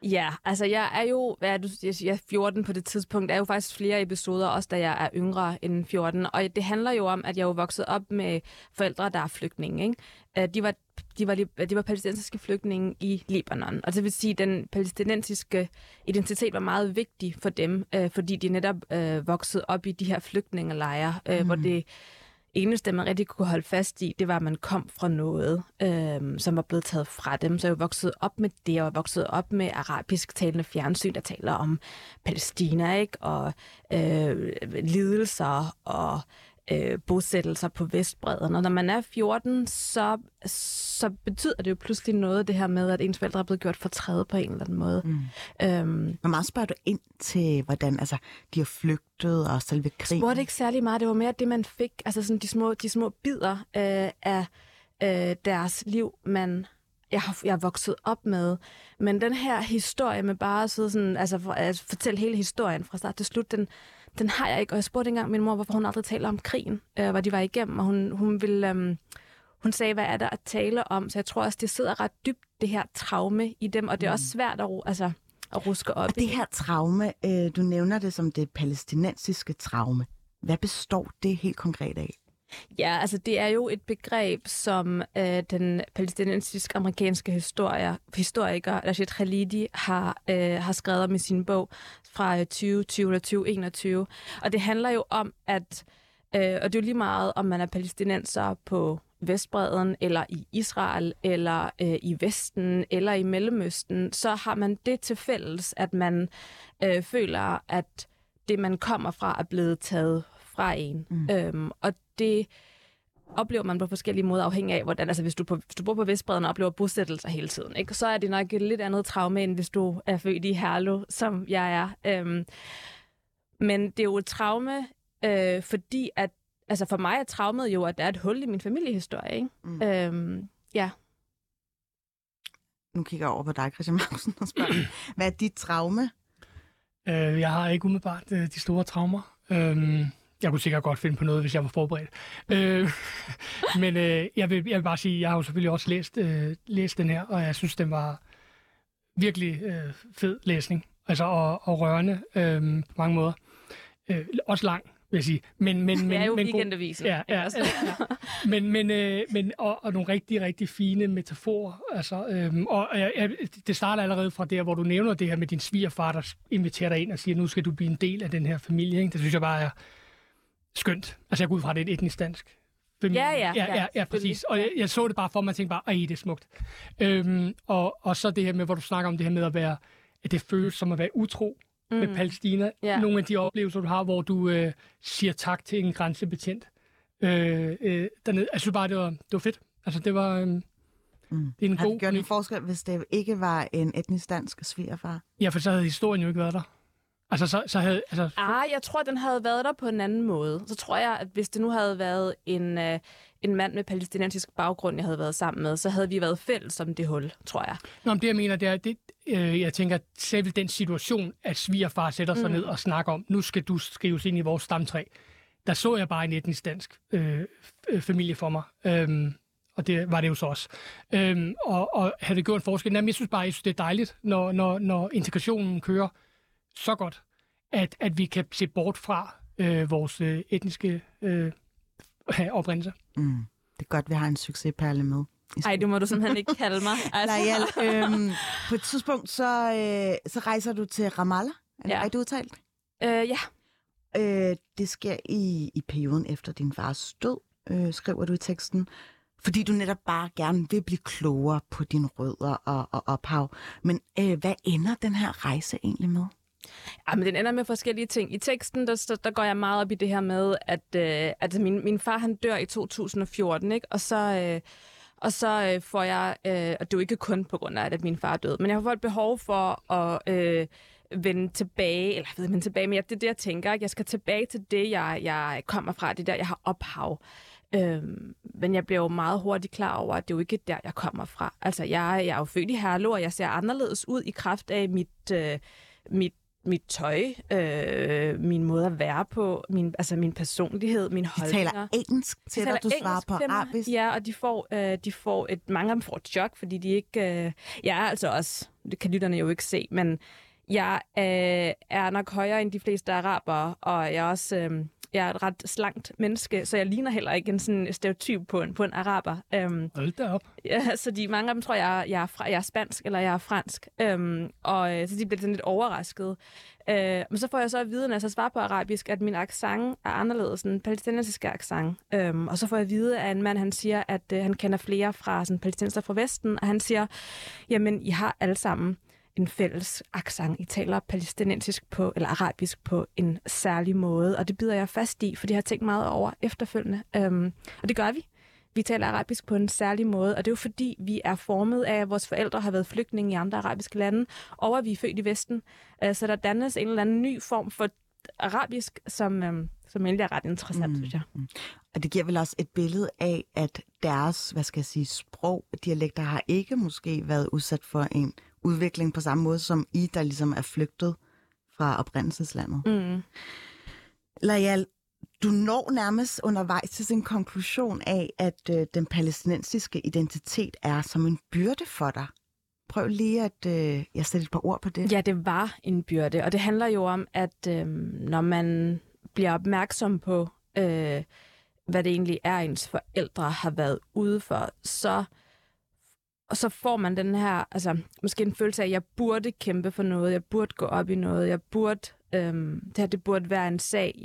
Ja, altså jeg er jo, jeg er 14 på det tidspunkt, er jo faktisk flere episoder, også da jeg er yngre end 14. Og det handler jo om, at jeg er jo vokset op med forældre, der er flygtninge, ikke? De var palæstinensiske flygtninge i Libanon. Og det vil sige, at den palæstinensiske identitet var meget vigtig for dem, fordi de netop voksede op i de her flygtningelejre, hvor det eneste, man rigtig kunne holde fast i, det var, at man kom fra noget, som var blevet taget fra dem. Så jeg voksede op med det, og jeg voksede op med arabisk talende fjernsyn, der taler om Palæstina, ikke? Og lidelser og bosættelser på Vestbredden. Og når man er 14, så betyder det jo pludselig noget, det her med, at ens forældre er blevet gjort fortræd på en eller anden måde. Hvor meget spørger du ind til, hvordan de har flygtet og selve krigen? Jeg spurgte ikke særlig meget. Det var mere det, man fik. Altså sådan de små bidder af deres liv, jeg har vokset op med. Men den her historie med bare at sidde sådan, altså fortælle hele historien fra start til slut, den har jeg ikke. Og jeg spurgte engang min mor, hvorfor hun aldrig taler om krigen, hvad de var igennem. Og hun sagde, hvad er der at tale om? Så jeg tror også, det sidder ret dybt, det her traume i dem. Og det er også svært at ruske op. Og det her traume, du nævner det som det palæstinensiske traume. Hvad består det helt konkret af? Ja, altså det er jo et begreb, som den palæstinensisk-amerikanske historiker Rashid Khalidi har skrevet om i sin bog fra 2020 eller 2021. Og det handler jo om, at og det er jo lige meget, om man er palæstinenser på Vestbredden, eller i Israel, eller i Vesten, eller i Mellemøsten, så har man det til fælles, at man føler, at det, man kommer fra, er blevet taget fra en. Og det oplever man på forskellige måder, afhængig af, hvordan, altså hvis du bor på Vestbredden og oplever bosættelser hele tiden, ikke? Så er det nok et lidt andet traume, end hvis du er født i Herlev, som jeg er. Men det er jo et traume, fordi at, altså for mig er traumet jo, at der er et hul i min familiehistorie, ikke? Ja. Nu kigger jeg over på dig, Christian Magnussen, og spørger, hvad er dit traume? Jeg har ikke umiddelbart de store traumer. Jeg kunne sikkert godt finde på noget, hvis jeg var forberedt. Men jeg vil bare sige, jeg har jo selvfølgelig også læst den her, og jeg synes, den var virkelig fed læsning. Altså, og rørende på mange måder. Også lang, vil jeg sige. Men det er jo weekendaviser. Ja. Og nogle rigtig, rigtig fine metaforer. Altså, det starter allerede fra der, hvor du nævner det her med din svigerfar, der inviterer dig ind og siger, nu skal du blive en del af den her familie. Ikke? Det synes jeg bare er skønt. Altså, jeg går ud fra, at det er et etnisk dansk familie. Ja, præcis. Og jeg så det bare for mig, og tænkte bare, ej, det er smukt. Og så det her med, hvor du snakker om det her med at være, at det føles som at være utro med Palæstina. Ja. Nogle af de oplevelser, du har, hvor du siger tak til en grænsebetjent dernede. Jeg synes bare, det var fedt. Altså, det var det er en har god... det gjort en forskel, hvis det ikke var en etnisk dansk svigerfar? Ja, for så havde historien jo ikke været der. Altså, så havde... Altså... jeg tror, den havde været der på en anden måde. Så tror jeg, at hvis det nu havde været en mand med palæstinensisk baggrund, jeg havde været sammen med, så havde vi været fælles om det hul, tror jeg. Nå, men det jeg mener, det er, jeg tænker, selv den situation, at svigerfar sætter sig ned og snakker om, nu skal du skrives ind i vores stamtræ, der så jeg bare en etnisk dansk familie for mig. Og det var det jo så også. Og havde det gjort en forskel? Jamen, jeg synes det er dejligt, når integrationen kører så godt, at vi kan se bort fra vores etniske oprindelse. Det er godt, vi har en succesperle med. Ej, det må du simpelthen ikke kalde mig. Altså. På et tidspunkt, så rejser du til Ramallah. Er det rigtigt udtalt? Ja. Det sker i perioden efter din fars død, skriver du i teksten. Fordi du netop bare gerne vil blive klogere på dine rødder og ophav. Men hvad ender den her rejse egentlig med? Ja, men den ender med forskellige ting. I teksten, der går jeg meget op i det her med, at min far, han dør i 2014, ikke? Og så får jeg, og det er jo ikke kun på grund af, at min far døde, men jeg har fået et behov for at vende tilbage, men det er det, jeg tænker, ikke? Jeg skal tilbage til det, jeg kommer fra, det der, jeg har ophav. Men jeg bliver jo meget hurtigt klar over, at det er jo ikke der, jeg kommer fra. Altså, jeg er jo født i Herlev, og jeg ser anderledes ud i kraft af mit mit tøj, min måde at være på, min personlighed, min holdninger. De taler engelsk til dig, du svarer på arabisk. Ja, og de får mange af dem får et chok, fordi de ikke... jeg er altså også, det kan lytterne jo ikke se, men jeg er nok højere end de fleste arabere, og jeg er også... jeg er et ret slankt menneske, så jeg ligner heller ikke en sådan stereotyp på en araber. Hold da op. Ja, så mange af dem tror, jeg er spansk, eller jeg er fransk. Så de bliver sådan lidt overrasket. Men så får jeg så at vide, når jeg så svarer på arabisk, at min accent er anderledes, en palæstinensisk accent. Og så får jeg at vide, at en mand, han siger, at han kender flere fra sådan palæstinenser fra Vesten, og han siger, jamen, I har alle sammen en fælles accent. I taler palæstinensisk på, eller arabisk på en særlig måde, og det bider jeg fast i, for det har jeg tænkt meget over efterfølgende. Og det gør vi. Vi taler arabisk på en særlig måde, og det er jo fordi, vi er formet af, at vores forældre har været flygtninge i andre arabiske lande, og at vi er født i Vesten. Så der dannes en eller anden ny form for arabisk, som egentlig er ret interessant, synes jeg. Og det giver vel også et billede af, at deres, sprog, dialekter har ikke måske været udsat for en udvikling på samme måde som I, der ligesom er flygtet fra oprindelseslandet. Layal, du når nærmest undervejs til sin konklusion af, at den palæstinensiske identitet er som en byrde for dig. Prøv lige at jeg sætter et par ord på det. Ja, det var en byrde, og det handler jo om, at når man bliver opmærksom på, hvad det egentlig er, ens forældre har været ude for, så får man den her, altså måske en følelse af, at jeg burde kæmpe for noget, jeg burde gå op i noget, jeg burde, det burde være en sag,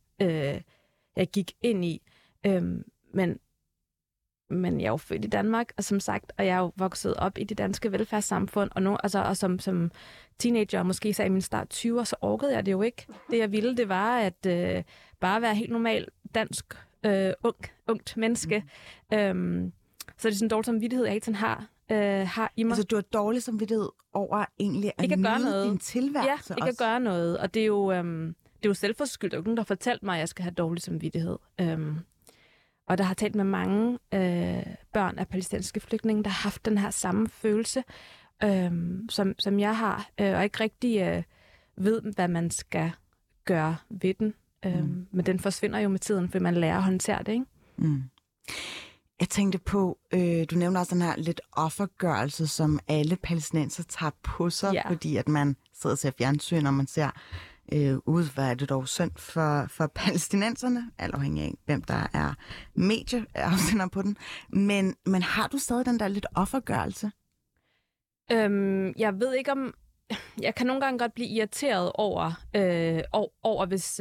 jeg gik ind i. Men jeg er jo født i Danmark, og som sagt, og jeg er jo vokset op i det danske velfærdssamfund, og som teenager, måske så i min start 20'er, så orkede jeg det jo ikke. Det jeg ville, det var at bare være helt normal dansk, ungt menneske. Så det er sådan en dårlig samvittighed, jeg hele tiden har i mig. Altså, du har dårlig samvittighed over egentlig at nyde din tilværelse. Ja, ikke at gøre noget. Og det er jo selvforskyldt. Der er jo nogen, der har fortalt mig, at jeg skal have dårlig samvittighed. Og der har talt med mange børn af palæstinensiske flygtninge, der har haft den her samme følelse, som jeg har, og ikke rigtig ved, hvad man skal gøre ved den. Men den forsvinder jo med tiden, fordi man lærer at håndtere det, ikke? Jeg tænkte på, du nævner også den her lidt offergørelse, som alle palæstinenser tager på sig, fordi at man sidder og ser fjernsyn, og man ser hvad er det dog synd for palæstinenserne, alt afhængig af, hvem der er medieafsender på den. Men har du stadig den der lidt offergørelse? Jeg ved ikke om... Jeg kan nogle gange godt blive irriteret over hvis...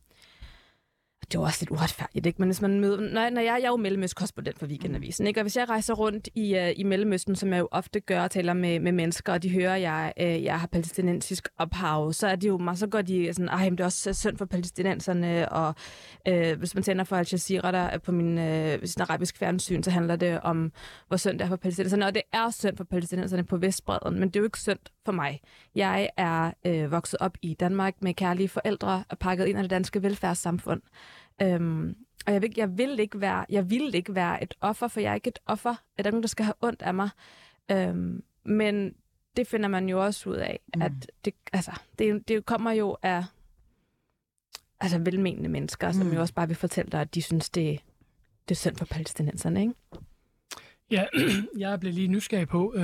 Det var også lidt uretfærdigt, ikke? Men hvis man møder... Når jeg er jo mellemøstkorrespondent for Weekendavisen, ikke? Og hvis jeg rejser rundt i Mellemøsten, som jeg jo ofte gør, og taler med mennesker, og de hører, at jeg har palæstinensisk ophav, så er det jo meget så godt, de sådan, det er også synd for palæstinenserne, og hvis man tænder for Al Jazeera der på min arabisk fjernsyn, så handler det om, hvor synd det er for palæstinenserne, og det er synd for palæstinenserne på Vestbredden, men det er jo ikke synd for mig. Jeg er vokset op i Danmark med kærlige forældre og pakket ind af det danske velfærdssamfund. Og jeg vil ikke være et offer, for jeg er ikke et offer. Er der nogen, der skal have ondt af mig? Men det finder man jo også ud af, at det kommer jo af velmenende mennesker, som jo også bare vil fortælle dig, at de synes, det er synd for palæstinenserne, ikke? Ja, jeg blev lige nysgerrig på,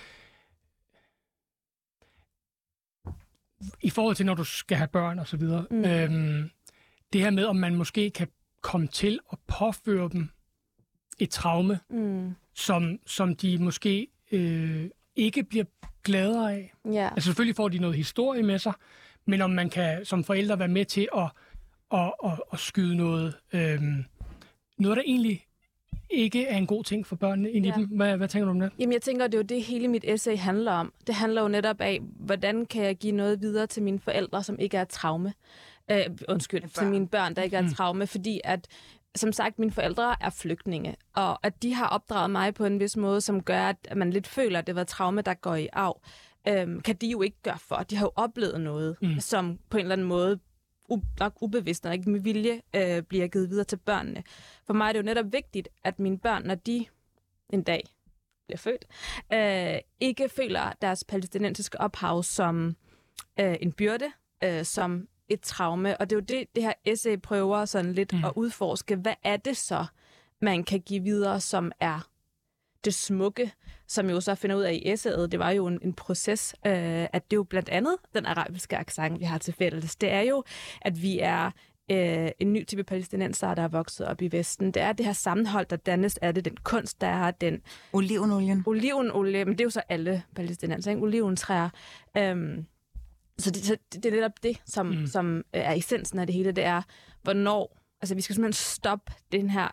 i forhold til, når du skal have børn og så videre, det her med, om man måske kan komme til at påføre dem et traume, som de måske ikke bliver gladere af. Yeah. Altså selvfølgelig får de noget historie med sig, men om man kan som forældre være med til at skyde noget, der egentlig ikke er en god ting for børnene ind i dem. Hvad tænker du om det? Jamen, jeg tænker, det er jo det, hele mit essay handler om. Det handler jo netop af, hvordan kan jeg give noget videre til mine forældre, som ikke er et traume. Til mine børn, der ikke er et traume, fordi at, som sagt, mine forældre er flygtninge, og at de har opdraget mig på en vis måde, som gør, at man lidt føler, at det var et traume, der går i arv, kan de jo ikke gøre for. De har jo oplevet noget, som på en eller anden måde nok ubevidst, og ikke med vilje, bliver givet videre til børnene. For mig er det jo netop vigtigt, at mine børn, når de en dag bliver født, ikke føler deres palæstinensiske ophav som en byrde, som et traume. Og det er jo det her essay prøver sådan lidt at udforske. Hvad er det så, man kan give videre, som er det smukke, som jo så finder ud af i essayet? Det var jo en proces, at det jo blandt andet den arabiske accent, vi har til fælles. Det er jo, at vi er en ny type palæstinenser, der er vokset op i Vesten. Det er det her sammenhold, der dannes af det, den kunst, der er, den... Olivenolie, men det er jo så alle palæstinenser, ikke? Oliventræer. Så det er netop det, som er essensen af det hele. Det er, hvornår... Altså, vi skal simpelthen stoppe den her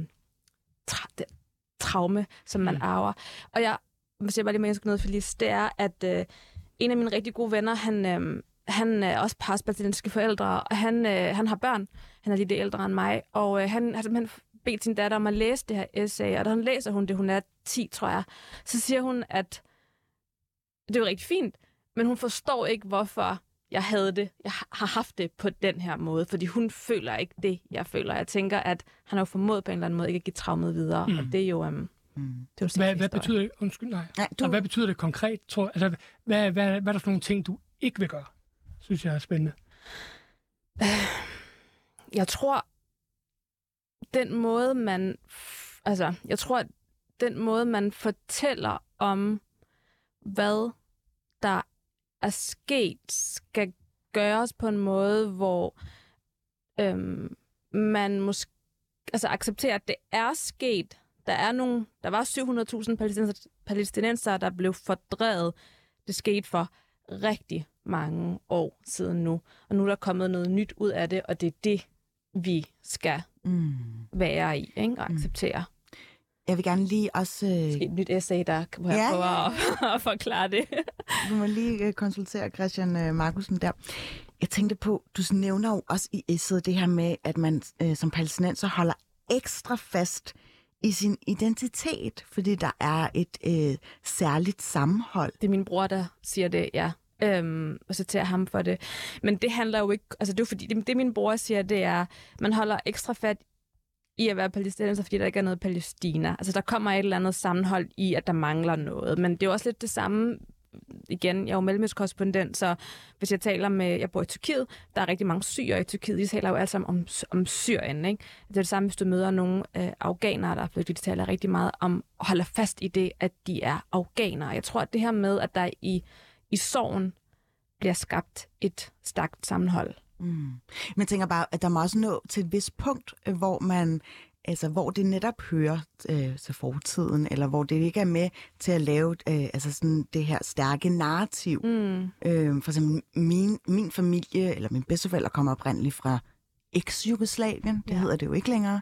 traume, som man arver. Og hvis jeg bare lige må ønske noget, Felice, det er, at en af mine rigtig gode venner, han er også palæstinensiske forældre, og han har børn. Han er lidt ældre end mig, og han har simpelthen bedt sin datter om at læse det her essay, og da hun læser det, hun er 10, tror jeg, så siger hun, at det er jo rigtig fint, men hun forstår ikke, hvorfor jeg har haft det på den her måde, fordi hun føler ikke det, jeg føler. Jeg tænker, at han har jo formået på en eller anden måde ikke at give traumet videre, og det er jo... Det er jo hvad betyder det? Undskyld, nej. Og hvad betyder det konkret? Altså, hvad er der sådan nogle ting, du ikke vil gøre? Synes jeg er spændende. Jeg tror, den måde, man fortæller om, hvad der er sket, skal gøres på en måde, hvor man måske accepterer, at det er sket. Der var 700.000 palæstinensere, der blev fordrevet. Det skete for rigtig mange år siden nu. Og nu er der kommet noget nyt ud af det, og det er det, vi skal være i, ikke? Og acceptere. Jeg vil gerne lige også... Et nyt essay, der kan prøve at forklare det. Du må lige konsultere Christian Markussen der. Jeg tænkte på, du nævner jo også i essayet det her med, at man som palæstinenser holder ekstra fast i sin identitet, fordi der er et særligt sammenhold. Det er min bror, der siger det, ja. Og så tager ham for det. Men det handler jo ikke... Altså, det er jo fordi, det min bror siger, det er, man holder ekstra fat i at være palæstinenser, fordi der ikke er noget Palæstina. Altså, der kommer et eller andet sammenhold i, at der mangler noget. Men det er jo også lidt det samme. Igen, jeg er jo mellemøstkorrespondent, så hvis jeg taler med... Jeg bor i Tyrkiet, der er rigtig mange syrere i Tyrkiet. De taler jo alle sammen om Syrien, ikke? Det er det samme, hvis du møder nogle afghanere, der er flyttet. De taler rigtig meget om at holde fast i det, at de er afghanere. Jeg tror, at det her med, at der i sorgen bliver skabt et stærkt sammenhold. Men jeg tænker bare, at der må også nå til et vist punkt, hvor det netop hører til fortiden, eller hvor det ikke er med til at lave sådan det her stærke narrativ. For eksempel min familie, eller mine bedsteforældre kommer oprindeligt fra eks-Jugoslavien, det hedder det jo ikke længere.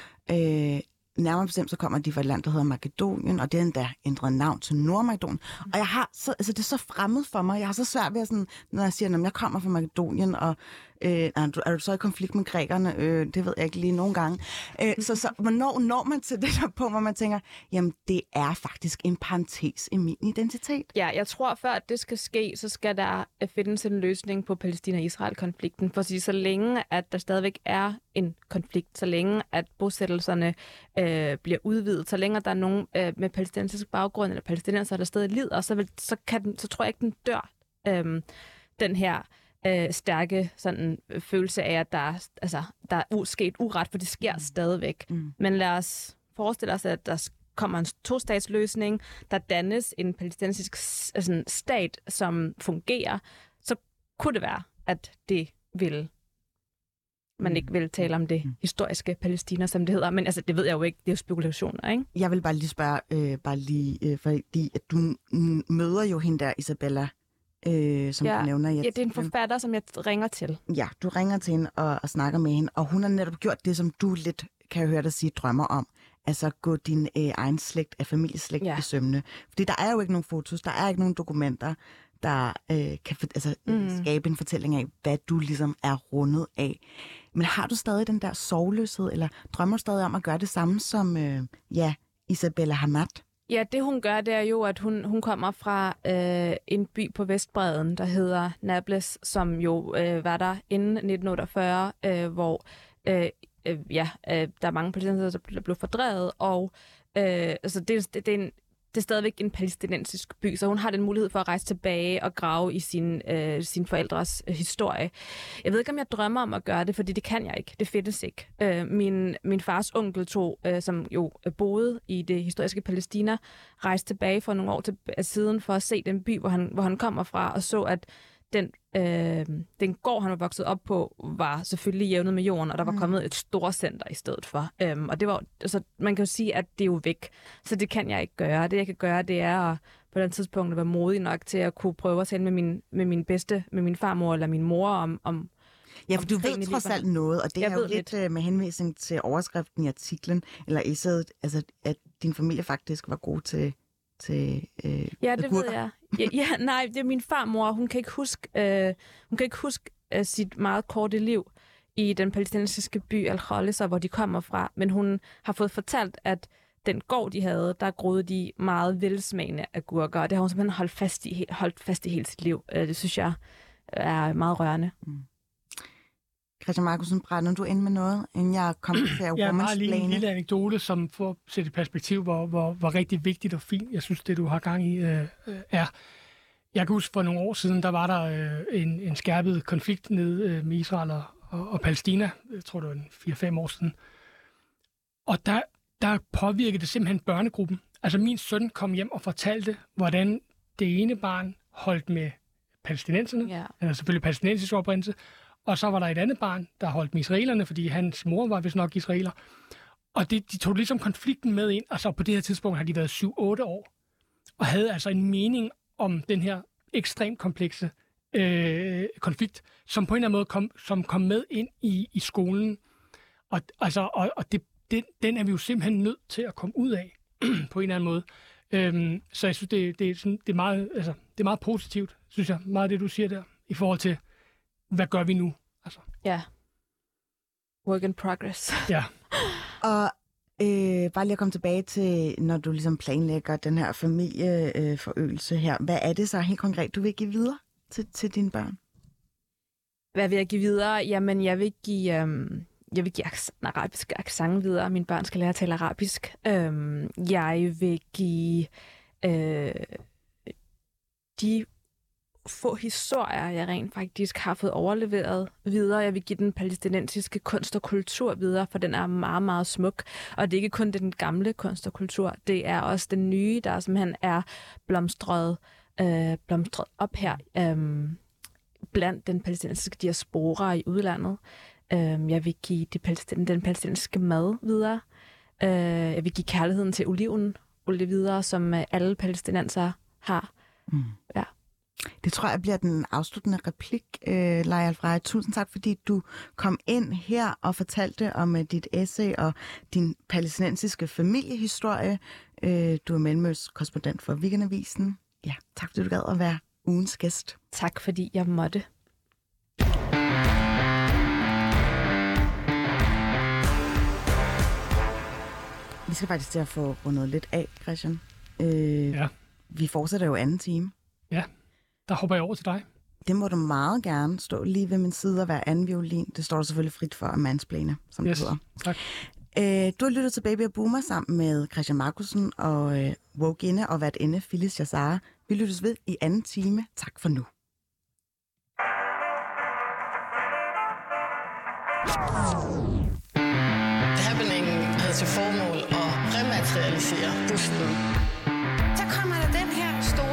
Nærmere bestemt, så kommer de fra et land, der hedder Makedonien, og det er endda ændret navn til Nordmakedonien. Og jeg har det er så fremmed for mig. Jeg har så svært ved at sådan, når jeg siger, at jeg kommer fra Makedonien, og er du så i konflikt med grækerne? Det ved jeg ikke lige nogle gange. Så hvornår når man til det der punkt, hvor man tænker, jamen det er faktisk en parentes i min identitet? Ja, jeg tror, før at det skal ske, så skal der findes en løsning på Palæstina-Israel-konflikten. For så længe, at der stadigvæk er en konflikt, så længe, at bosættelserne bliver udvidet, så længe der er nogen med palæstinensisk baggrund, eller palæstinenser, der stadig lider, så tror jeg ikke, den dør. Den her stærke sådan, følelse af, at der er sket uret, for det sker stadigvæk. Men lad os forestille os, at der kommer en tostatsløsning, der dannes en palæstinensisk stat, som fungerer, så kunne det være, at det vil man ikke vil tale om det historiske Palæstina, som det hedder. Men altså, det ved jeg jo ikke. Det er jo spekulationer, ikke? Jeg vil bare lige spørge, fordi at du møder jo hende der, Isabella, som du nævner. Ja, det er en forfatter, som jeg ringer til. Ja, du ringer til hende og snakker med hende, og hun har netop gjort det, som du lidt, kan jeg høre dig sige, drømmer om. Altså gå din egen slægt af familieslægt i sømne. Fordi der er jo ikke nogen fotos, der er ikke nogen dokumenter, der kan skabe en fortælling af, hvad du ligesom er rundet af. Men har du stadig den der sorgløshed, eller drømmer du stadig om at gøre det samme som Isabella Hamad? Ja, det hun gør, det er jo, at hun kommer fra en by på Vestbredden, der hedder Nablus, som jo var der inden 1948, hvor der er mange palæstinensere, der blev fordrevet, og altså det er det er stadigvæk en palæstinensisk by, så hun har den mulighed for at rejse tilbage og grave i sin forældres historie. Jeg ved ikke, om jeg drømmer om at gøre det, fordi det kan jeg ikke. Det findes ikke. Min fars onkel som jo boede i det historiske Palæstina, rejste tilbage for nogle år siden for at se den by, hvor han kommer fra, og så, at den gård, han var vokset op på, var selvfølgelig jævnet med jorden, og der var kommet et storcenter i stedet for. Og det var, altså, man kan jo sige, at det er jo væk. Så det kan jeg ikke gøre. Det, jeg kan gøre, det er at på den tidspunkt være modig nok til at kunne prøve at tale med min farmor eller min mor om Ja, for du ved trods alt noget, og det er jo lidt med henvisning til overskriften i artiklen, eller essayet, altså at din familie faktisk var god til ja, det ved jeg. Nej, det er min farmor. Hun kan ikke huske sit meget korte liv i den palæstinensiske by Al-Khalisa, hvor de kommer fra, men hun har fået fortalt, at den gård, de havde, der groede de meget velsmagende agurker, og det har hun simpelthen holdt fast i hele sit liv. Det synes jeg er meget rørende. Christian Marcussen, brænder du ind med noget, inden jeg kommer til at Jeg har bare lige en lille anekdote, som får at sætte et perspektiv, hvor rigtig vigtigt og fint, jeg synes, det du har gang i, er. Jeg kan huske, for nogle år siden, der var der en skærpet konflikt ned med Israel og Palæstina. Jeg tror, det var 4-5 år siden. Og der påvirkede det simpelthen børnegruppen. Altså min søn kom hjem og fortalte, hvordan det ene barn holdt med palæstinenserne. Ja. Han er selvfølgelig palæstinensisk oprindelse. Og så var der et andet barn, der holdt med israelerne, fordi hans mor var vist nok israeler. Og de tog ligesom konflikten med ind, og så på det her tidspunkt har de været 7-8 år, og havde altså en mening om den her ekstremt komplekse konflikt, som på en eller anden måde kom med ind i skolen. Og den er vi jo simpelthen nødt til at komme ud af, på en eller anden måde. Så jeg synes, det er meget positivt, synes jeg, meget det, du siger der, i forhold til, hvad gør vi nu? Altså. Ja. Work in progress. Ja. Og bare lige at komme tilbage til, når du ligesom planlægger den her familieforøgelse her. Hvad er det så helt konkret, du vil give videre til dine børn? Hvad vil jeg give videre? Jamen, jeg vil give en arabisk accent videre. Mine børn skal lære at tale arabisk. Jeg vil give de få historier, jeg rent faktisk har fået overleveret videre. Jeg vil give den palæstinensiske kunst og kultur videre, for den er meget, meget smuk. Og det er ikke kun den gamle kunst og kultur, det er også den nye, der simpelthen er blomstret op her blandt den palæstinensiske diaspora i udlandet. Jeg vil give den palæstinensiske mad videre. Jeg vil give kærligheden til olie videre, som alle palæstinenser har. Ja. Det tror jeg bliver den afsluttende replik, Leia Alfrej. Tusind tak, fordi du kom ind her og fortalte om dit essay og din palæstinensiske familiehistorie. Du er Mellemøstkorrespondent for Weekendavisen. Ja, tak fordi du gad at være ugens gæst. Tak fordi jeg måtte. Vi skal faktisk til at få rundet lidt af, Christian. Ja. Vi fortsætter jo anden time. Ja, der hopper jeg over til dig. Det må du meget gerne stå lige ved min side og være anden violin. Det står du selvfølgelig frit for at mansplane, som det hedder. Tak. Du har lyttet til Baby og Boomer sammen med Christian Marcussen og Woke-inde og værtinde Phyllis Jassara. Vi lyttes ved i anden time. Tak for nu. Happeningen havde til formål at rematerialisere busten. Så kommer der den her store